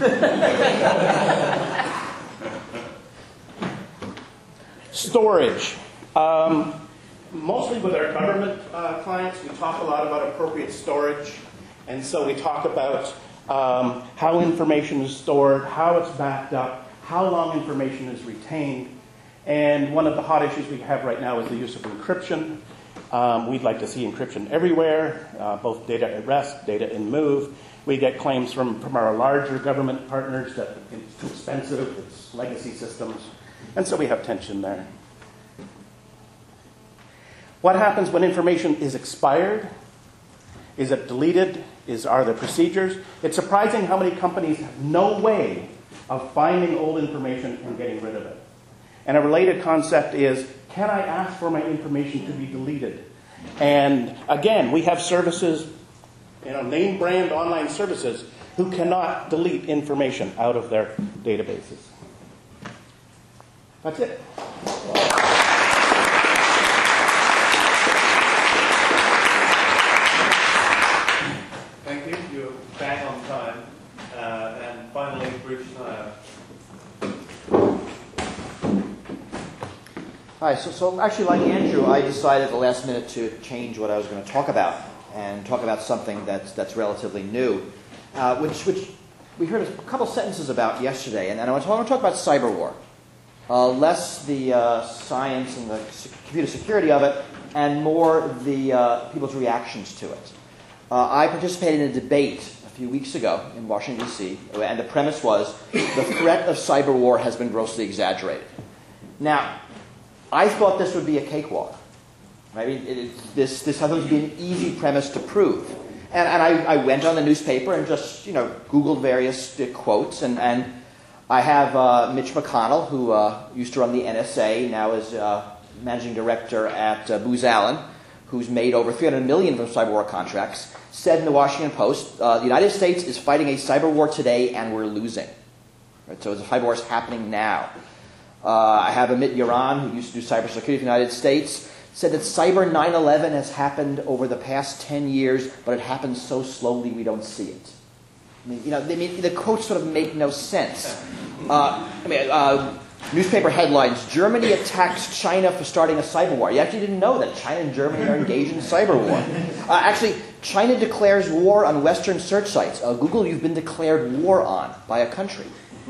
Storage. Um, mostly with our government uh, clients, we talk a lot about appropriate storage. And so we talk about Um, how information is stored, how it's backed up, how long information is retained. And one of the hot issues we have right now is the use of encryption. Um, we'd like to see encryption everywhere, uh, both data at rest, data in move. We get claims from, from our larger government partners that it's too expensive, it's legacy systems. And so we have tension there. What happens when information is expired? Is it deleted? Is, are there procedures? It's surprising how many companies have no way of finding old information and getting rid of it. And a related concept is, can I ask for my information to be deleted? And again, we have services, you know, name brand online services who cannot delete information out of their databases. That's it. Thank you. You're bang on time. Uh, and finally, Bruce Schneier. Hi, so, so actually, like Andrew, I decided at the last minute to change what I was going to talk about and talk about something that's, that's relatively new, uh, which, which we heard a couple sentences about yesterday. And, and I want to, I want to talk about cyber war. Uh, less the uh, science and the computer security of it, and more the uh, people's reactions to it. Uh, I participated in a debate a few weeks ago in Washington, D C, and the premise was the threat of cyber war has been grossly exaggerated. Now, I thought this would be a cakewalk. Right? It, it, this, this I thought would be an easy premise to prove. And, and I, I went on the newspaper and just, you know, Googled various uh, quotes, and, and I have uh, Mitch McConnell, who uh, used to run the N S A, now is uh, managing director at uh, Booz Allen, who's made over three hundred million dollars from cyber war contracts, said in the Washington Post, uh, the United States is fighting a cyber war today and we're losing. Right? So the cyber war is happening now. Uh, I have Amit Yaran, who used to do cybersecurity for the United States, said that cyber nine eleven has happened over the past ten years, but it happens so slowly we don't see it. I mean, you know, they mean, the quotes sort of make no sense. Uh, I mean, uh, newspaper headlines, Germany attacks China for starting a cyber war. You actually didn't know that China and Germany are engaged in cyber war. Uh, actually, China declares war on Western search sites. Uh, Google, you've been declared war on by a country.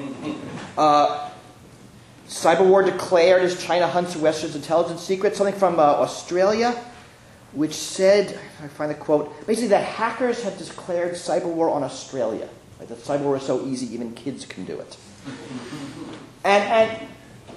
Uh, cyber war declared as China hunts Western's intelligence secrets. Something from uh, Australia, which said, if I find the quote, basically that hackers have declared cyber war on Australia. Right? That cyber war is so easy, even kids can do it. And, and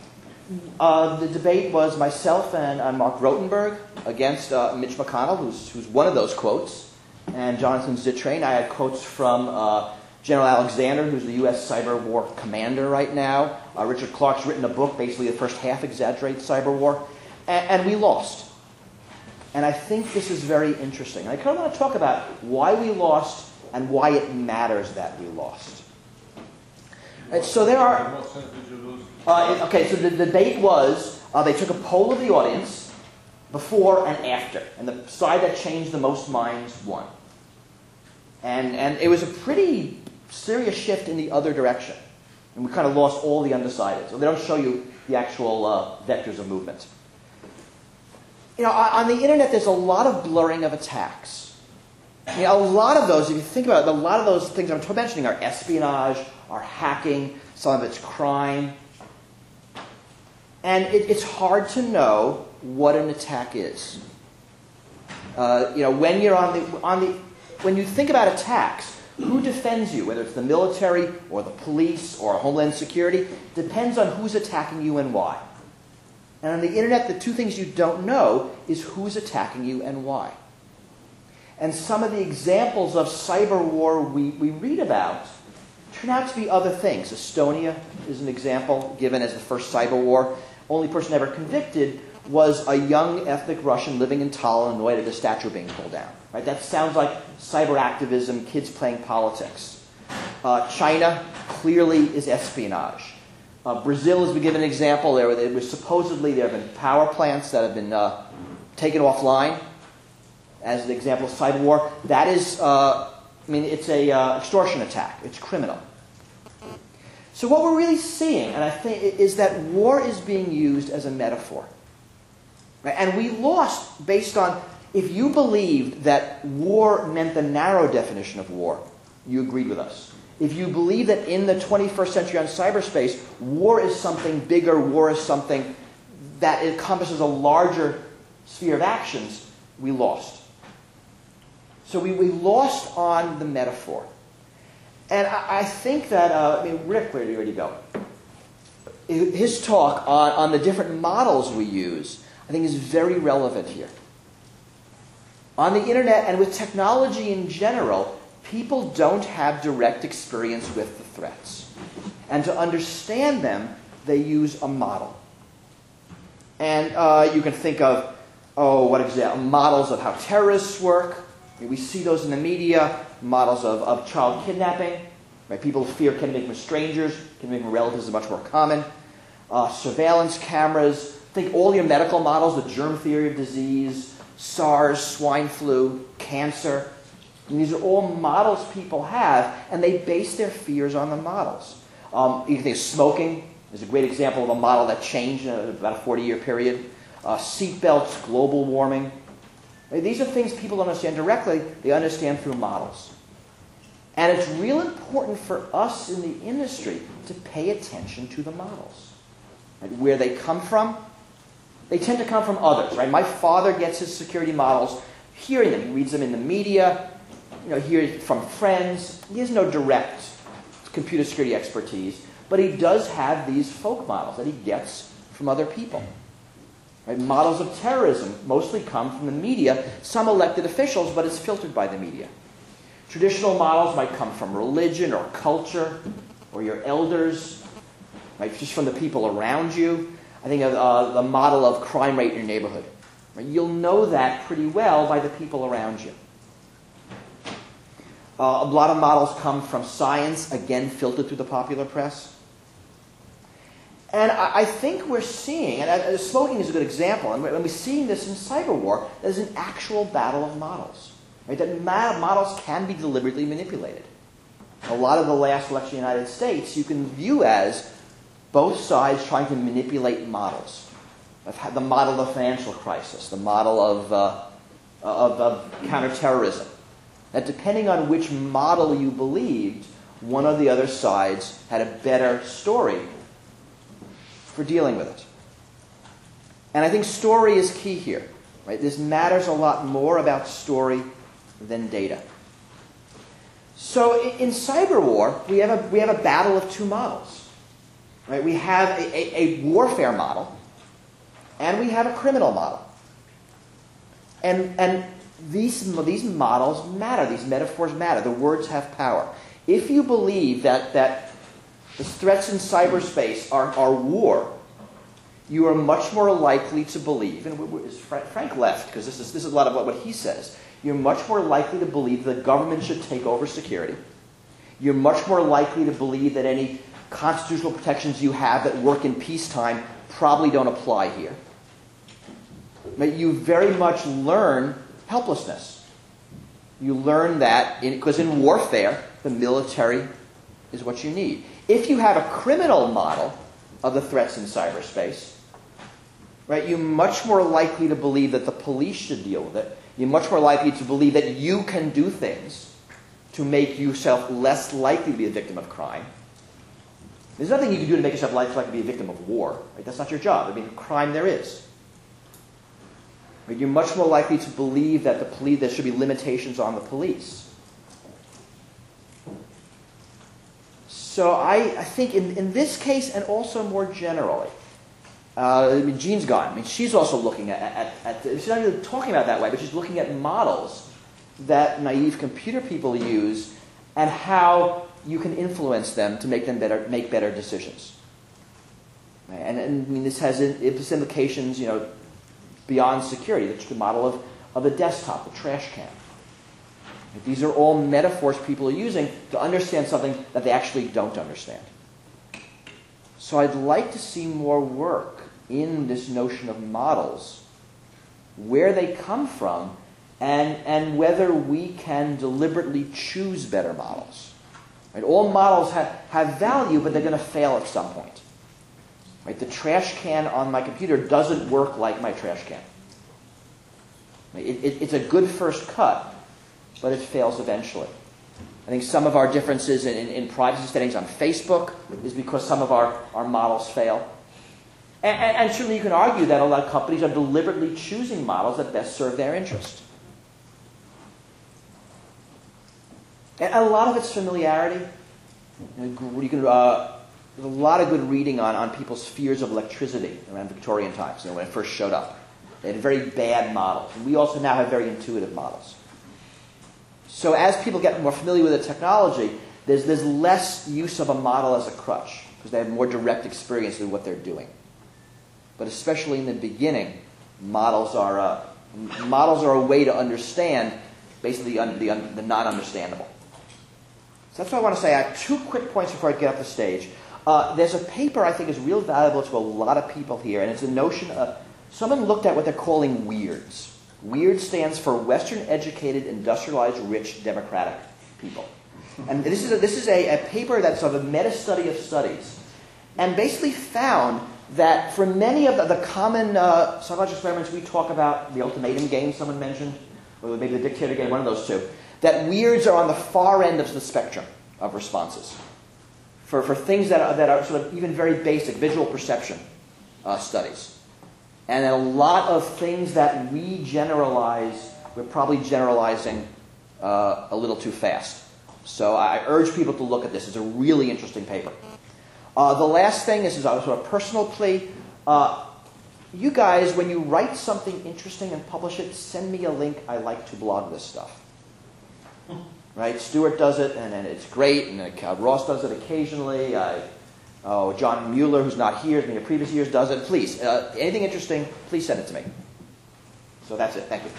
uh, the debate was myself and, and Mark Rotenberg against uh, Mitch McConnell, who's, who's one of those quotes, and Jonathan Zittrain. I had quotes from uh, General Alexander, who's the U S cyber war commander right now. Uh, Richard Clark's written a book, basically the first half exaggerates cyber war. And, and we lost. And I think this is very interesting. I kind of want to talk about why we lost and why it matters that we lost. Right, so there are... In what sense did you lose? Uh, it- okay, so the debate was, uh, they took a poll of the audience before and after. And the side that changed the most minds won. And, and it was a pretty serious shift in the other direction. And we kind of lost all the undecided. So they don't show you the actual uh, vectors of movement. You know, on the internet, there's a lot of blurring of attacks. You know, a lot of those, if you think about it, a lot of those things I'm mentioning are espionage, are hacking, some of it's crime. And it, it's hard to know what an attack is. Uh, you know, when you're on the, on the, when you think about attacks, who defends you, whether it's the military or the police or Homeland Security, depends on who's attacking you and why. And on the internet, the two things you don't know is who's attacking you and why. And some of the examples of cyber war we, we read about turn out to be other things. Estonia is an example given as the first cyber war. Only person ever convicted was a young ethnic Russian living in Tallinn annoyed at the statue being pulled down. Right? That sounds like cyber activism, kids playing politics. Uh, China clearly is espionage. Uh, Brazil has been given an example. There, there was supposedly there have been power plants that have been uh, taken offline as an example of cyber war. That is, uh, I mean, it's a uh, extortion attack. It's criminal. So what we're really seeing, and I think, is that war is being used as a metaphor. Right? And we lost based on, if you believed that war meant the narrow definition of war, you agreed with us. If you believe that in the twenty-first century on cyberspace, war is something bigger, war is something that encompasses a larger sphere of actions, we lost. So we, we lost on the metaphor. And I, I think that, uh, I mean, Rick, where did he go? His talk on, on the different models we use, I I think is very relevant here. On the internet and with technology in general, people don't have direct experience with the threats. And to understand them, they use a model. And uh, you can think of, oh, what example? Models of how terrorists work. We see those in the media. Models of, of child kidnapping. Right? People fear kidnapping from strangers. Kidnapping from relatives is much more common. Uh, surveillance cameras. Think all your medical models, the germ theory of disease, SARS, swine flu, cancer. And these are all models people have, and they base their fears on the models. Um, you can think of smoking. There's a great example of a model that changed in about a forty-year period. Uh, seatbelts, global warming. These are things people don't understand directly. They understand through models. And it's real important for us in the industry to pay attention to the models. Right? Where they come from. They tend to come from others. Right? My father gets his security models hearing them. He reads them in the media. You know, hears from friends. He has no direct computer security expertise. But he does have these folk models that he gets from other people. Right? Models of terrorism mostly come from the media, some elected officials, but it's filtered by the media. Traditional models might come from religion or culture or your elders, right? Just from the people around you. I think of uh, the model of crime rate in your neighborhood. Right? You'll know that pretty well by the people around you. Uh, a lot of models come from science, again filtered through the popular press. And I, I think we're seeing, and uh, smoking is a good example, and we're, we're seeing this in cyber war, there's an actual battle of models. Right? That ma- models can be deliberately manipulated. A lot of the last election in the United States you can view as both sides trying to manipulate models. The model of the financial crisis, the model of, uh, of, of counterterrorism. That depending on which model you believed, one or the other sides had a better story for dealing with it. And I think story is key here. Right? This matters a lot more about story than data. So in, in cyber war, we have a we have a battle of two models. Right? We have a, a, a warfare model, and we have a criminal model. And and these these models matter. These metaphors matter. The words have power. If you believe that that the threats in cyberspace are, are war, you are much more likely to believe, and Frank left because this is this is a lot of what, what he says. You're much more likely to believe that the government should take over security. You're much more likely to believe that any constitutional protections you have that work in peacetime probably don't apply here. But you very much learn helplessness. You learn that because in, in warfare, the military is what you need. If you have a criminal model of the threats in cyberspace, right, you're much more likely to believe that the police should deal with it. You're much more likely to believe that you can do things to make yourself less likely to be a victim of crime. There's nothing you can do to make yourself less likely to be a victim of war. Right? That's not your job. I mean, crime there is. Right? You're much more likely to believe that the police, there should be limitations on the police. So I, I think in, in this case, and also more generally, uh, I mean, Jean's gone. I mean, she's also looking at, at, at she's not even talking about it that way, but she's looking at models that naive computer people use and how you can influence them to make them better, make better decisions. And, and I mean, this has its implications, you know, beyond security. The model of, of the desktop, the trash can. These are all metaphors people are using to understand something that they actually don't understand. So I'd like to see more work in this notion of models, where they come from, and, and whether we can deliberately choose better models. Right? All models have, have value, but they're going to fail at some point. Right? The trash can on my computer doesn't work like my trash can. Right? It, it, it's a good first cut, but it fails eventually. I think some of our differences in, in, in privacy settings on Facebook is because some of our, our models fail. And, and, and certainly you can argue that a lot of companies are deliberately choosing models that best serve their interest. And a lot of it's familiarity. You, know, you can, uh, there's a lot of good reading on, on people's fears of electricity around Victorian times, you know, when it first showed up. They had very bad models. And we also now have very intuitive models. So as people get more familiar with the technology, there's, there's less use of a model as a crutch because they have more direct experience with what they're doing. But especially in the beginning, models are a, models are a way to understand basically the, un, the, un, the non-understandable. So that's what I want to say. I have two quick points before I get off the stage. Uh, there's a paper I think is real valuable to a lot of people here, and it's a notion of someone looked at what they're calling weirds. WEIRD stands for Western Educated, Industrialized, Rich, Democratic People. And this is a, this is a, a paper that's sort of a meta-study of studies, and basically found that for many of the, the common uh, psychological experiments we talk about, the ultimatum game someone mentioned, or maybe the dictator game, one of those two, that weirds are on the far end of the spectrum of responses. For, for things that are, that are sort of even very basic visual perception uh, studies. And a lot of things that we generalize, we're probably generalizing uh, a little too fast. So I urge people to look at this. It's a really interesting paper. Uh, the last thing, this is a sort of personal plea. Uh, you guys, when you write something interesting and publish it, send me a link. I like to blog this stuff. Right? Stuart does it, and, and it's great. And uh, Ross does it occasionally. I, oh, John Mueller, who's not here, in the previous years, does it. Please, uh, anything interesting, please send it to me. So that's it. Thank you.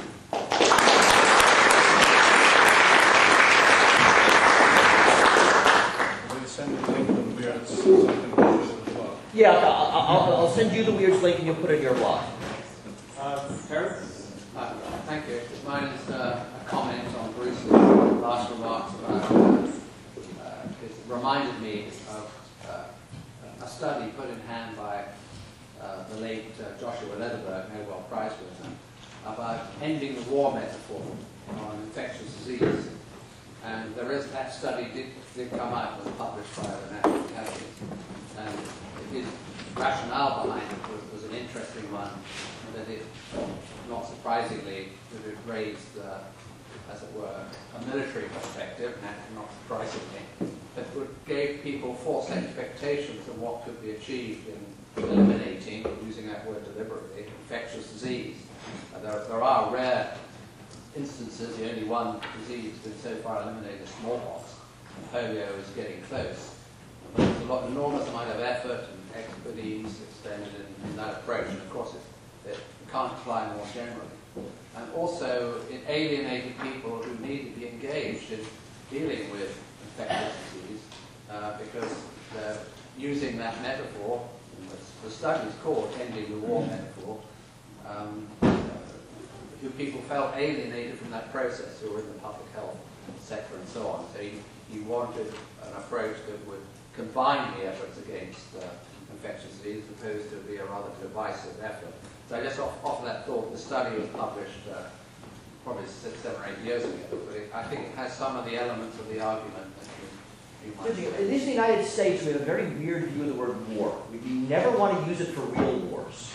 Yeah, I'll, I'll, I'll send you the Weirds link, and you'll put it in your blog. Uh, Terence? Uh, thank you. Mine is uh, a comment on Bruce's last remarks about uh, uh, it reminded me of uh, a study put in hand by uh, the late uh, Joshua Lederberg, Nobel Prize winner, about ending the war metaphor on infectious disease. And there is that study did, did come out, was published by the National Academy, and his rationale behind it was, was an interesting one, and that it, not surprisingly, that it raised, uh, as it were, a military perspective, not surprisingly, that would gave people false expectations of what could be achieved in eliminating, using that word deliberately, infectious disease. Uh, there, there are rare instances, the only one disease that's been so far eliminated is smallpox, and polio is getting close. But there's a lot, enormous amount of effort and expertise expended in, in that approach, and of course it, it can't apply more generally. And also, it alienated people who need to be engaged in dealing with infectious disease uh, because they're using that metaphor, the study is called Ending the War Metaphor, um, who people felt alienated from that process who were in the public health sector and so on. So he, he wanted an approach that would combine the efforts against uh, infectious disease as opposed to be a rather divisive effort. So I just off, off that thought, the study was published uh, probably six, seven or eight years ago, but it, I think it has some of the elements of the argument that you, you might At least in the United States, we have a very weird view of the word war. We never want to use it for real wars.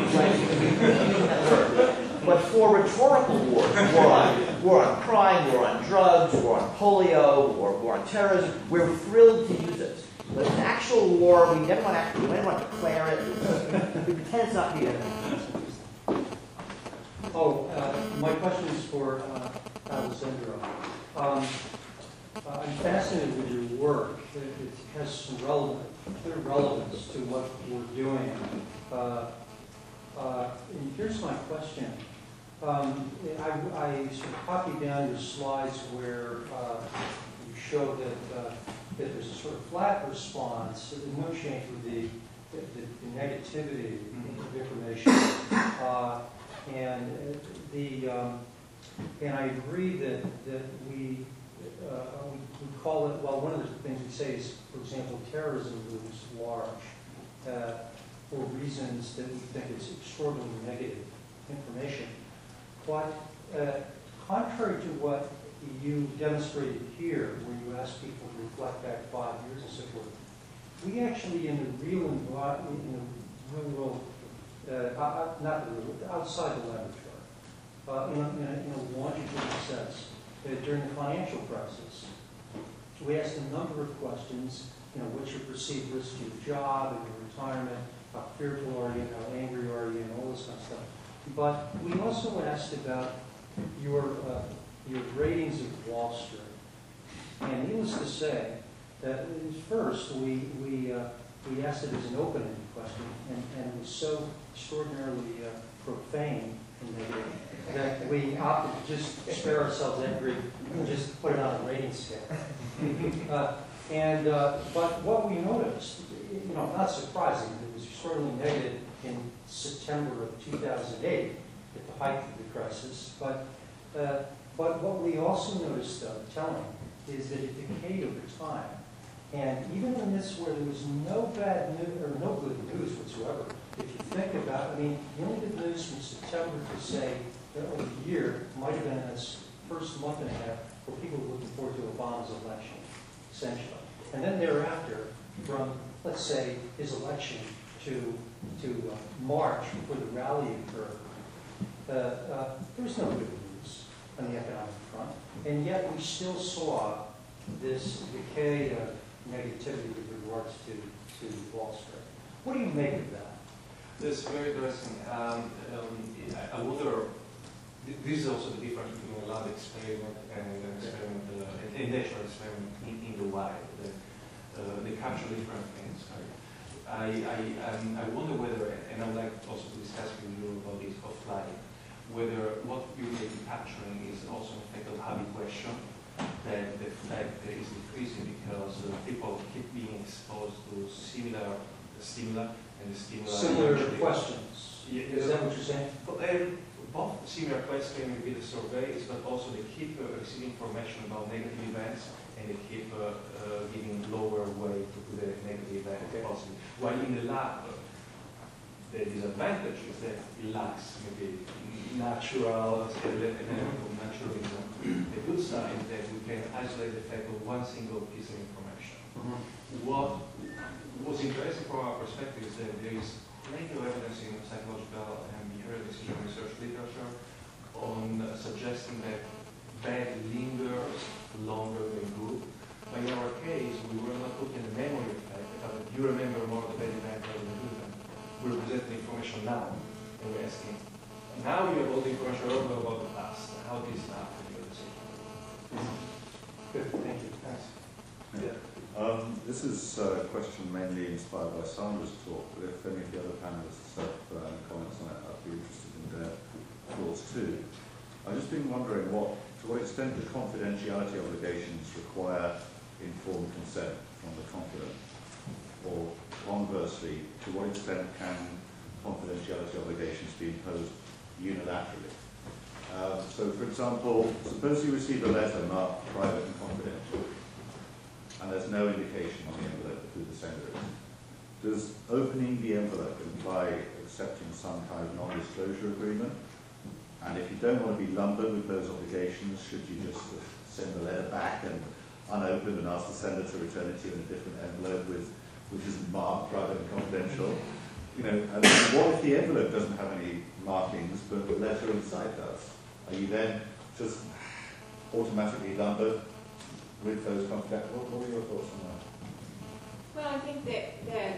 But for rhetorical wars, war on, war on crime, war on drugs, war on polio, war, war on terrorism, we're thrilled to use it. But an actual war, we never want to actually, we never want to declare it. We pretend it's not here. Oh, uh, my question is for uh, Alessandro. Um, uh, I'm fascinated with your work. It, it has some relevant, clear relevance to what we're doing. Uh, uh, and here's my question. Um, I, I sort of copied down your slides where uh, you showed that, uh, that there's a sort of flat response, so there's no change with the, the, the negativity of information. Uh, and the um, and I agree that that we, uh, we we call it, well, one of the things we say is, for example, terrorism looms large uh, for reasons that we think it's extraordinarily negative information. But uh, contrary to what you demonstrated here, where you asked people to reflect back five years and so forth, we actually, in the real environment, in the real world, uh, not the real, outside the laboratory, uh, in, a, in, a, in a longitudinal sense, uh, during the financial crisis, we asked a number of questions. You know, what's your perceived risk to your job and your retirement? How fearful are you? How angry are you? And all this kind of stuff. But we also asked about your, uh, your ratings of Wall Street. And needless to say, that first we, we, uh, we asked it as an open-ended question, and, and it was so extraordinarily uh, profane and negative that we opted to just spare ourselves that grief and just put it on a rating scale. uh, and uh, but what we noticed, you know, not surprising, it was extraordinarily negative in September of two thousand eight at the height of the crisis. But uh, but what we also noticed, uh, telling, is that it decayed over time. And even in this where there was no bad news or no good news whatsoever, if you think about, I mean, the only good news from September to say of the year might have been in this first month and a half where people were looking forward to Obama's election, essentially. And then thereafter, from, let's say, his election to, to uh, March, before the rally occurred, uh, uh, there was no good news on the economic front. And yet we still saw this decay of negativity with regards to, to Wall Street. What do you make of that? That's very interesting. Um, um, I wonder, this is also the difference between a lab experiment and an experiment, uh, a natural experiment in, in the wild. The, uh, they capture different things. I, I, um, I wonder whether, and I would like also to discuss with you about this offline, whether what you may be capturing is also an effect of habituation, that the effect is decreasing because uh, people keep being exposed to similar stimuli and the stimuli. Similar questions. Yeah, is that what you're saying? But, um, both similar questions with the surveys, but also they keep uh, receiving information about negative events and they keep uh, uh, giving lower weight to the negative event okay. possibly. While in the lab, uh, the disadvantage is that it lacks maybe natural element of naturalism. The good side is that we can isolate the effect of one single piece of information. Mm-hmm. What was interesting from our perspective is that there is plenty of evidence in psychological and behavioral decision research literature on uh, suggesting that bad lingers longer than good. But in our case, we were not looking at the memory effect, but you remember more of the bad event rather than good event. We represent the information now, and we're asking, now you have all the information about the past. How do you start with your decision? Good, thank you. Thanks. Yeah. Um, this is a question mainly inspired by Sandra's talk, but if any of the other panelists have uh, comments on it, I'd be interested in their thoughts too. I've just been wondering what, to what extent do confidentiality obligations require informed consent from the confidant? Or conversely, to what extent can confidentiality obligations be imposed unilaterally? Um, so, for example, suppose you receive a letter marked private and confidential, and there's no indication on the envelope of who the sender is. Does opening the envelope imply accepting some kind of non-disclosure agreement? And if you don't want to be lumbered with those obligations, should you just send the letter back and unopened and ask the sender to return it to you in a different envelope with which is marked private and confidential? You know, and what if the envelope doesn't have any markings, but the letter inside does? Are you then just automatically lumbered with those confidential? What, what are your thoughts on that? Well, I think that, that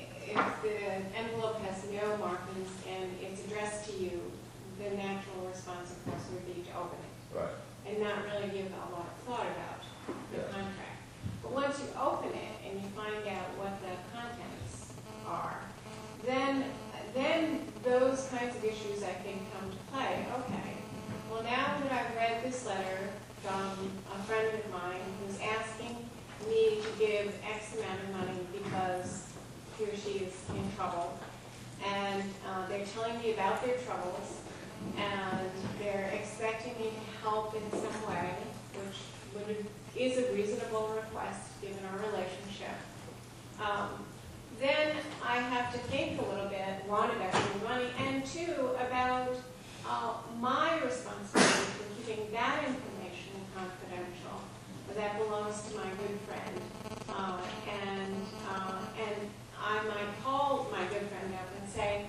if the envelope has no markings and it's addressed to you, the natural response, of course, would be to open it. Right. And not really give a lot of thought about the Yeah. contract. But once you open it and you find out what the contents are, then then those kinds of issues, I think, come to play. Okay, well, now that I've read this letter from a friend of mine who's asking me to give X amount of money because he or she is in trouble, and uh, they're telling me about their troubles, and they're expecting me to help in some way, which would, is a reasonable request given our relationship. Um, then I have to think a little bit, one, about giving money, and two, about uh, my responsibility for keeping that information confidential. That belongs to my good friend. Uh, and, uh, and I might call my good friend up and say,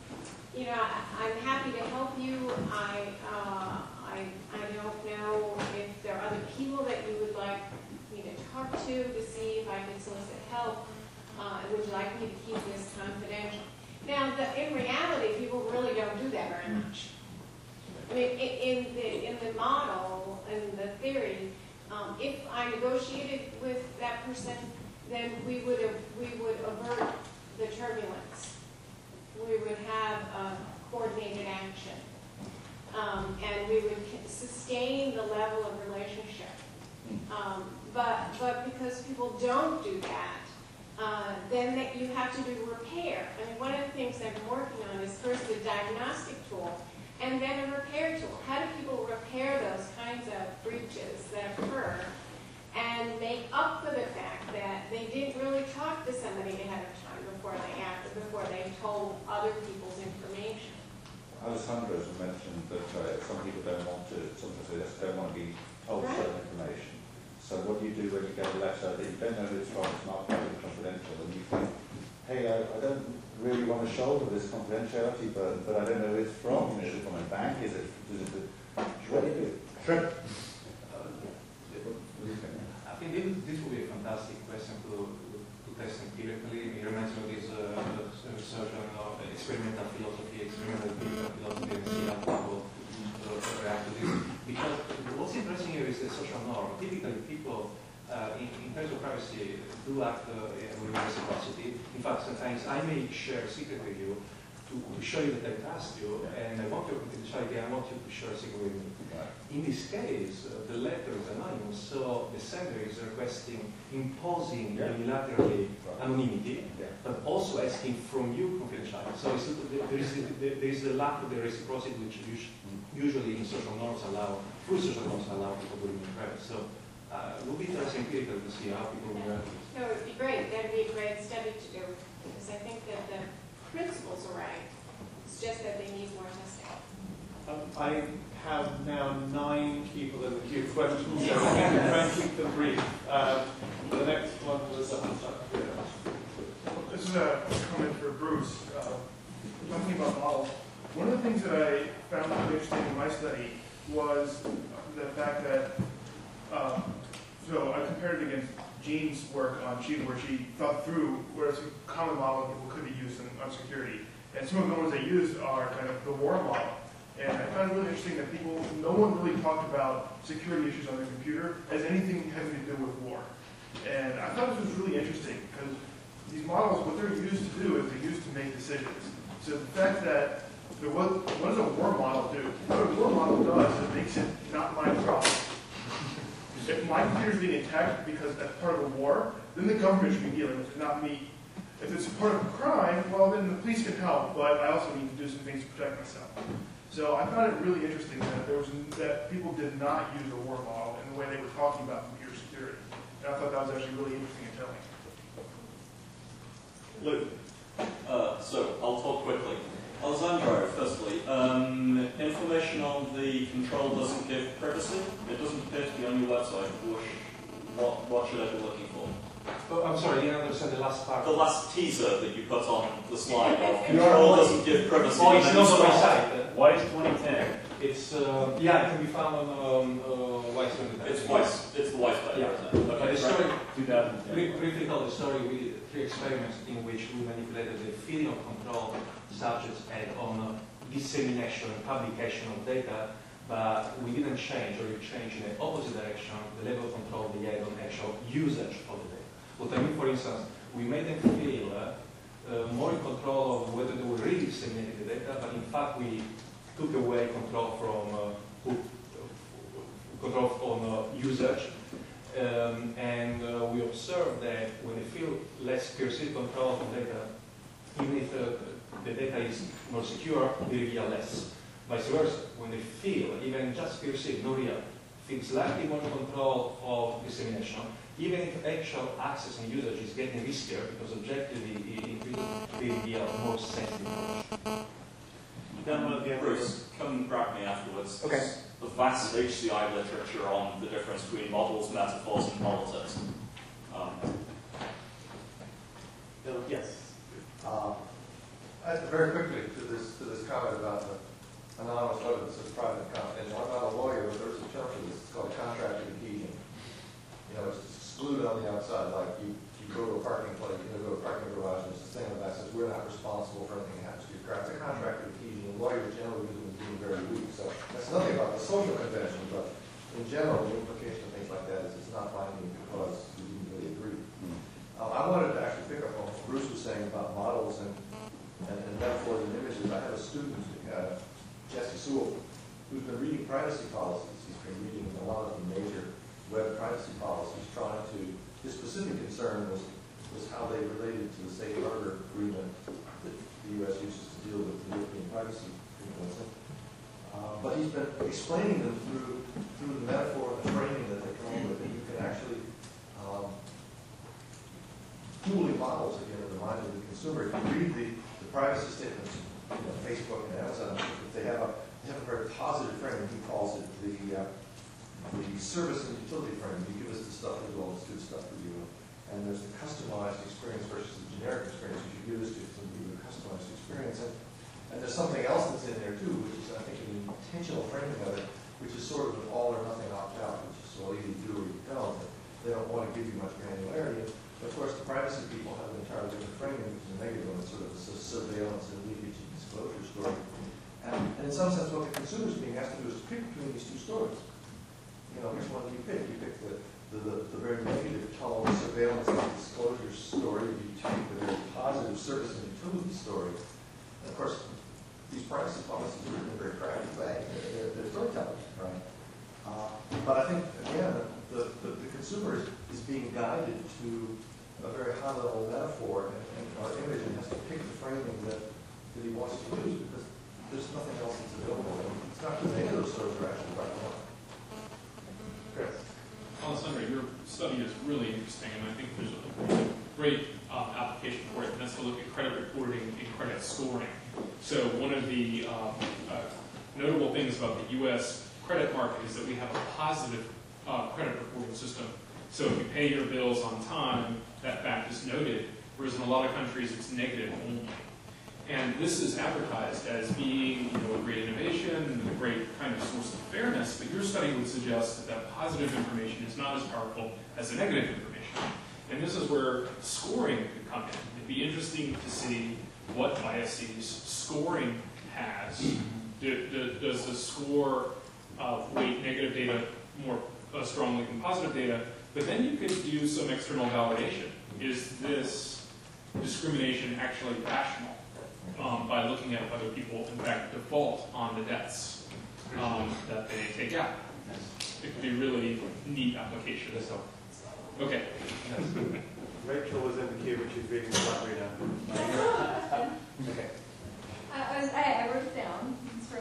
you know, I, I'm happy to help you. I, uh, I, I don't know if there are other people that you would like me to talk to to see if I can solicit help. Uh, would you like me to keep this confidential? Now, the, in reality, people really don't do that very very much. I mean, in, in the in the model, in the theory, um, if I negotiated with that person, then we would have, we would avert the turbulence. We would have a coordinated action, um, and we would sustain the level of relationship. Um, but but because people don't do that, uh, then that you have to do repair. I mean, one of the things I've been working on is first the diagnostic tool, and then a repair tool. How do people repair those kinds of breaches that occur and make up for the fact that they didn't really talk to somebody ahead of time before they acted, before they told other people's information? Alessandro's mentioned that uh, some people don't want to, sometimes they just don't want to be told Right. certain information. So what do you do when you get a letter that you don't know who it's from, it's not private confidential, and you think, hey, I, I don't really want to shoulder this confidentiality burden, but I don't know who it's from. Is it from a bank? Is it, is it, what do you do? Trent? I think this, this would be a fantastic question to, to test empirically. You mentioned this uh, research on uh, experimental philosophy, experimental empirical philosophy, and see how people uh, react to this. Because what's interesting here is the social norm. Typically, people, uh, in, in terms of privacy, do act uh, with reciprocity. In fact, sometimes I may share a secret with you to, to show you that I trust you, and I want your confidentiality, and I want you to share a secret with me. In this case, uh, the letter is anonymous, so the sender is requesting, imposing Yeah. unilaterally Right. anonymity, Yeah. but also asking from you confidentiality. So it's, there, is the, there is the lack of the reciprocity which us- usually in social norms allow, full social norms allow people to remain private. So uh, it will be interesting empirical to see how people react. No, it would be great. That would be a great study to do, because I think that the principles are right. It's just that they need more testing. Um, I have now nine people in the queue for questions, so I'm going to try and keep them brief. Um, the next one was uh, This is a comment for Bruce. Uh, talking about models, one of the things that I found really interesting in my study was the fact that, um, so I compared it against Jean's work on Shiva, where she thought through where some common model people could be used in, on security. And some of the ones they used are kind of the war model. And I found it really interesting that people, no one really talked about security issues on their computer as anything having to do with war. And I thought this was really interesting because these models, what they're used to do is they're used to make decisions. So the fact that, there was, what does a war model do? What a war model does is it makes it not my problem. If my computer is being attacked because that's part of a war, then the government should be dealing with it, not me. If it's part of a crime, well, then the police can help, but I also need to do some things to protect myself. So I found it really interesting that there was that people did not use a war model in the way they were talking about computer security. And I thought that was actually really interesting and telling. Luke. Uh, so I'll talk quickly. Alessandro, firstly, um, information on the control doesn't give privacy. It doesn't appear to be on your website. What, what should I be looking for? Oh, I'm sorry, I didn't understand the last part. The last teaser that you put on the slide of control doesn't give privacy. Oh, it's and not then on my scroll. site. Why is twenty ten? It's, uh, yeah, it can be found on um, uh, Wise twenty ten. It's Wise. It's the Wise paper, Yeah. isn't it? But Okay, the story, two thousand ten. brief- briefly tell the story, we did three experiments in which we manipulated the feeling of control subjects had on uh, dissemination and publication of data, but we didn't change, or we changed in the opposite direction, the level of control they had on actual usage of the data. What I mean, for instance, we made them feel uh, uh, more in control of whether they were really disseminating the data, but in fact we took away control from uh, who, uh, control on uh, usage. Um, and uh, we observed that when they feel less perceived control of data, even if uh, the data is more secure, they reveal less. Vice versa, when they feel, even just perceived, no real, feel slightly more control of dissemination, even if actual access and usage is getting riskier, because objectively they reveal more sensitive information. Then uh, Bruce, come grab me afterwards. Okay. There's the vast H C I literature on the difference between models, metaphors, and politics. Um, Bill, yes. Uh, I- very quickly to this to this comment about the anonymous evidence of private confidential. I'm not a lawyer, but there's a term for this. It's called contract adhesion. You know, it's excluded on the outside. Like you, you go to a parking place, you know, go to a parking garage, and there's this thing on the back that says we're not responsible for anything that happens to your car. It's a contract adhesion. Lawyers generally use the implication of things like that is it's not binding because we didn't really agree. Uh, I wanted to actually pick up on what Bruce was saying about models and, and, and metaphors and images. I have a student, uh, Jesse Sewell, who's been reading privacy policies. He's been reading a lot of the major web privacy policies, trying to, his specific concern was, was how they related to the Safe Harbor agreement that the U S uses to deal with the European privacy agreements. Uh, but he's been explaining them through, through the metaphor and the framing that they come up with, and you can actually um, tooling models, again, reminded the consumer. If you read the, the privacy statements, you know, Facebook and Amazon, they have a they have a very positive frame. He calls it the uh, the service and utility frame. You give us the stuff, we do all this good stuff for you. And there's the customized experience versus the generic experience, which you give us to give you a customized experience. And, and there's something else that's in there too, which is I think an intentional framing of it, which is sort of an all or nothing opt out, which is so either you do or you don't. They don't want to give you much granularity. Of course, the privacy people have an entirely different framing, which is a negative one. It's sort of a surveillance and leakage and disclosure story. And, and in some sense, what the consumer is being asked to do is to pick between these two stories. You know, which one do you pick? You pick the, the, the, the very negative tone surveillance and disclosure story, or you take the very positive service and utility story. And of course, these privacy policies are written in a very crafty way. They're, they're storytellers, right? Uh, but I think, again, the, the, the consumer is, is being guided to a very high-level metaphor and, and our image, and has to pick the framing that, that he wants to use because there's nothing else that's available. And it's not that any of those stories are actually quite wrong. Chris? Alessandra, your study is really interesting, and I think there's a great uh, application for it, and that's to look at credit reporting and credit scoring. So one of the um, uh, notable things about the U S credit market is that we have a positive uh, credit reporting system. So if you pay your bills on time, that fact is noted, whereas in a lot of countries it's negative only. And this is advertised as being, you know, a great innovation and a great kind of source of fairness, but your study would suggest that that positive information is not as powerful as the negative information. And this is where scoring could come in. It'd be interesting to see what biases scoring has. Do, do, does the score uh, weight negative data more uh, strongly than positive data? But then you could do some external validation. Is this discrimination actually rational? Um, by looking at whether people, in fact, default on the debts um, that they take out. It could be really neat application. So, okay. Rachel was in the queue, but she's reading the lottery now. Okay. I, I, was, I, I wrote it down. It's for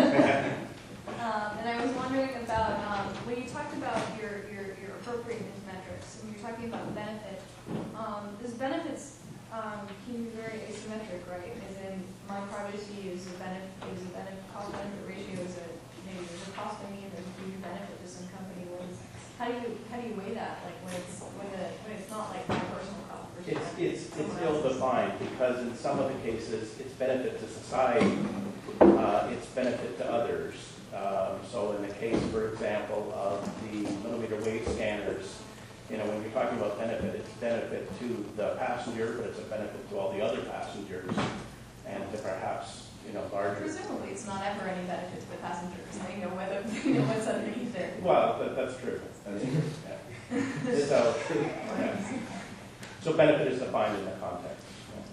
um, and I was wondering about um, when you talked about your, your, your appropriateness metrics, and you're talking about benefit. Um, does benefits Um, can be very asymmetric, right? As in, my privacy is a benefit, is a benefit, cost benefit ratio is a, maybe there's a cost to me and there's a huge benefit to some company. When it's, how do you how do you weigh that? Like when it's when, the, when it's not like my personal cost versus It's it's it's ill-defined because in some of the cases it's benefit to society, uh, it's benefit to others. Um, so in the case, for example, of the millimeter wave scanners. You know, when you're talking about benefit, it's benefit to the passenger, but it's a benefit to all the other passengers, and to perhaps, you know, larger. Presumably, it's not ever any benefit to the passengers. They know whether they know what's underneath there. Well, that, that's true. That's true. Yeah. So, yeah. So benefit is defined in the context.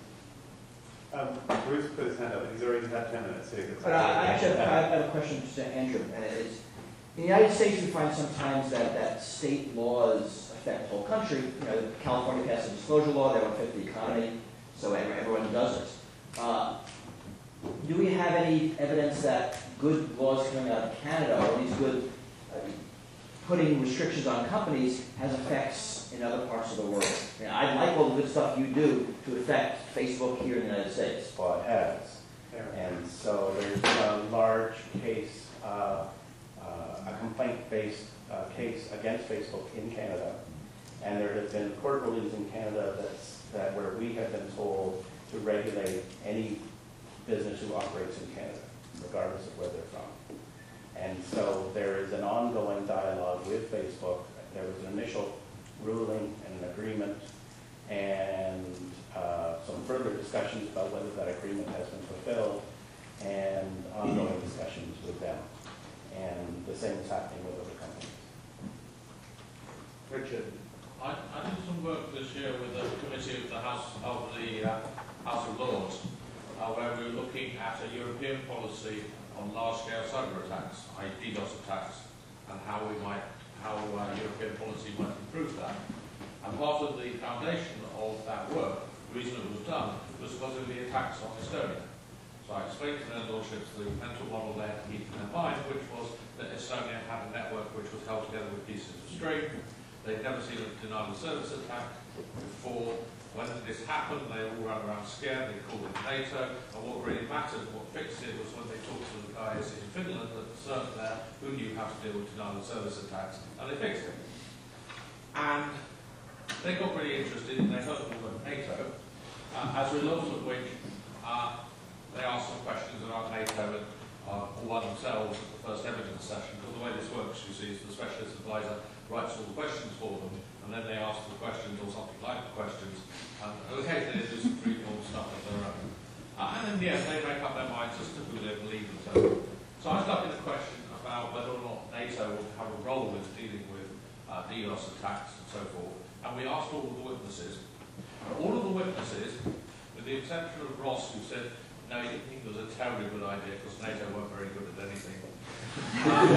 Um, Bruce put his hand up, and he's already had ten minutes. So but I, I actually have, I have a question to Andrew, and it is: in the United States, we find sometimes that that state laws affect the whole country. You know, California passed a disclosure law that would affect the economy, so everyone does it. Uh, do we have any evidence that good laws coming out of Canada, or these good uh, putting restrictions on companies, has effects in other parts of the world? I mean, I like all the good stuff you do to affect Facebook here in the United States. Well, it has. And so there's a large case, uh, uh, a complaint-based uh, case against Facebook in Canada. And there have been court rulings in Canada that's, that where we have been told to regulate any business who operates in Canada, regardless of where they're from. And so there is an ongoing dialogue with Facebook. There was an initial ruling and an agreement, and uh, some further discussions about whether that agreement has been fulfilled, and ongoing discussions with them. And the same is happening with other companies. Richard. I, I did some work this year with the committee of the House of the uh, House of Lords, uh, where we were looking at a European policy on large-scale cyber attacks, that is DDoS attacks, and how we might, how uh, European policy might improve that. And part of the foundation of that work, the reason it was done, was because of the attacks on Estonia. So I explained to their lordships the mental model they had to keep in their mind, which was that Estonia had a network which was held together with pieces of string. They'd never seen a denial of service attack before. When this happened, they all ran around scared, they called it NATO, and what really mattered, what fixed it, was when they talked to the guys in Finland at CERN there who knew how to deal with denial of service attacks, and they fixed it. And they got really interested, and they heard all about NATO, uh, as a result of which uh, they asked some questions about NATO and uh, all by themselves at the first evidence session, because the way this works, you see, is the specialist advisor writes all the questions for them, and then they ask the questions or something like the questions, and occasionally they do some free-form stuff of their own. Uh, and in the end, they make up their minds as to who they believe and so on. So I stuck in a question about whether or not NATO would have a role in dealing with uh, DDoS attacks and so forth, and we asked all of the witnesses. All of the witnesses, with the exception of Ross, who said, no, he didn't think it was a terribly good idea because NATO weren't very good at anything. um,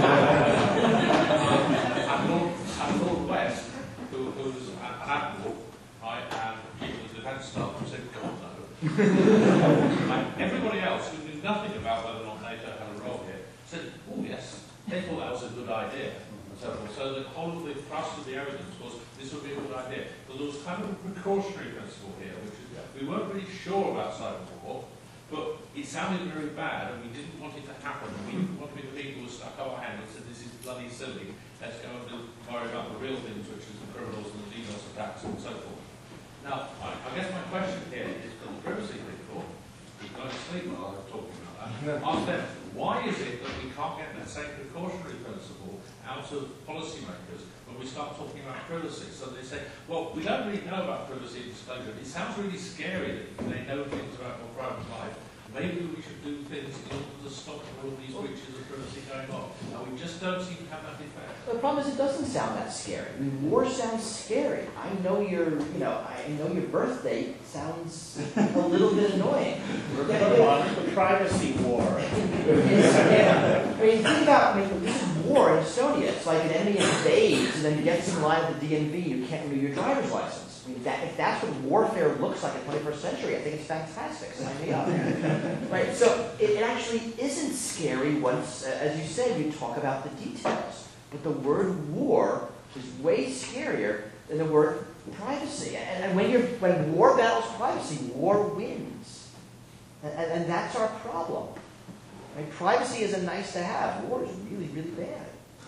and, Lord, and Lord West, who, who was an admiral, right, and chief of the defence staff, who said, God, no. And everybody else who knew nothing about whether or not NATO had a role here said, oh yes, they thought that was a good idea. And so forth. So the whole of the thrust of the evidence was this would be a good idea. But there was kind of a precautionary principle here, which is we weren't really sure about cyber war. But it sounded very bad, and we didn't want it to happen. We didn't want to be the people who stuck our hand and said, this is bloody silly. Let's go and do, worry about the real things, which is the criminals and the DDoS attacks and so forth. Now, I, I guess my question here is for the privacy people, who's going to sleep while I was talking about that, ask them, why is it that we can't get that same precautionary principle out of policymakers when we start talking about privacy? So they say, well, we don't really know about privacy and disclosure. It sounds really scary that they know things about your private life. Maybe we should do things in order to stop all of these breaches of privacy going on. And we just don't seem to have that effect. The problem is it doesn't sound that scary. I mean, war sounds scary. I know your, you know, I know your birth date sounds a little bit annoying. The privacy war. Yeah. I mean, think about, I mean, this is war in Estonia. It's like an enemy invades, and then you get some line at the D M V, you can't renew your driver's license. I mean, that, if that's what warfare looks like in the twenty-first century, I think it's fantastic. Sign me up. Right? So it, it actually isn't scary once, uh, as you said, you talk about the details. But the word war is way scarier than the word privacy. And, and when you're when war battles privacy, war wins. And, and, and that's our problem. Right? Privacy is a nice to have. War is really, really bad.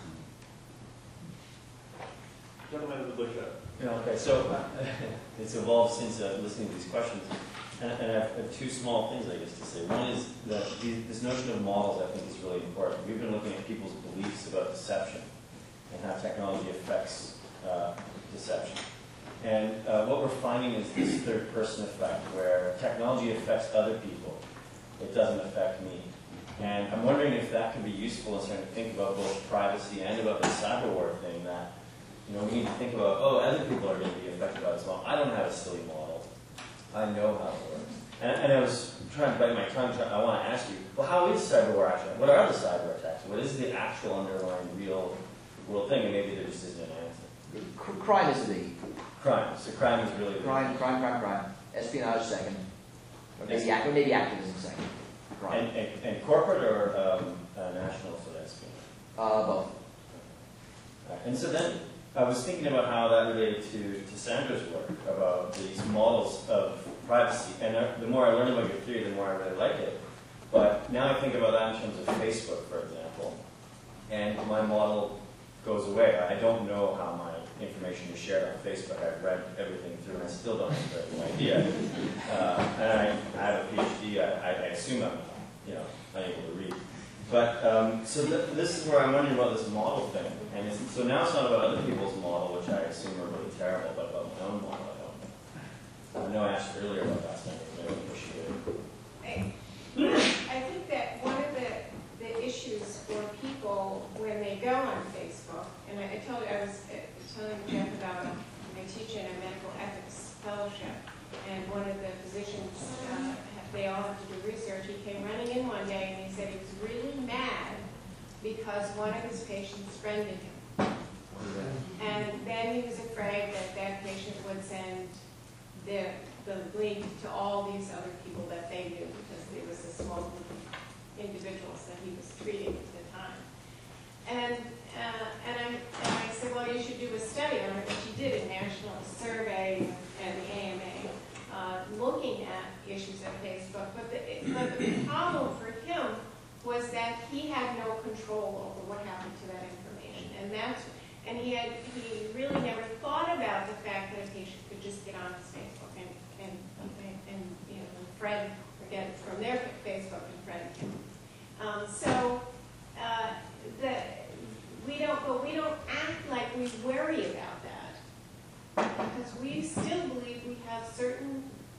Gentleman in the blue shirt. Yeah, okay, so uh, it's evolved since uh, listening to these questions. And, and I have two small things, I guess, to say. One is that the, this notion of models, I think, is really important. We've been looking at people's beliefs about deception and how technology affects uh, deception. And uh, what we're finding is this third-person effect, where technology affects other people. It doesn't affect me. And I'm wondering if that can be useful in starting to think about both privacy and about the cyber war thing, that you know, we need to think about, oh, other people are going to be affected by this. Well, I don't have a silly model. I know how it works. And, and I was trying to bite my tongue. I want to ask you, well, how is cyber war actually? What are the cyber attacks? What is the actual underlying real world thing? And maybe there just isn't an answer. C- crime is the crime. So crime is really crime, crime, crime, crime. Espionage second. Or maybe, act, or maybe activism second. Crime. And, and, and corporate or um, uh, national for that espionage? Uh, both. Right. And so then, I was thinking about how that related to, to Sandra's work, about these models of privacy. And I, the more I learn about your theory, the more I really like it. But now I think about that in terms of Facebook, for example. And my model goes away. I don't know how my information is shared on Facebook. I've read everything through, and I still don't have a very good idea. Uh, and I, I have a PhD. I, I assume I'm, you know, unable to read. But, um, so th this is where I'm wondering about this model thing. And it's, so now it's not about other people's model, which I assume are really terrible, but about my own model. I don't know. I know I asked earlier about that, so maybe I wish you did. I think that one of the, the issues for people when they go on Facebook Facebook, and I, I told you, I was uh, telling Jeff about, I teach in a medical ethics fellowship, and one of the physicians, uh, they all have to do research. He came running in one day and he said he was really mad because one of his patients friended him. And then he was afraid that that patient would send the, the link to all these other people that they knew, because there was a small group of individuals that he was treating at the time. And, uh, and, I, and I said, well, you should do a study on it, which he did, a national survey and the A M A, uh, looking at issues of Facebook. But the, but the problem for him was that he had no control over what happened to that information. And that's, and he had, he really never thought about the fact that a patient could just get on his Facebook and, and, and, and you know, friend, or get it from their Facebook and friend him. Um, so, uh, the, we don't, but we don't act like we worry about that, because we still believe we have certain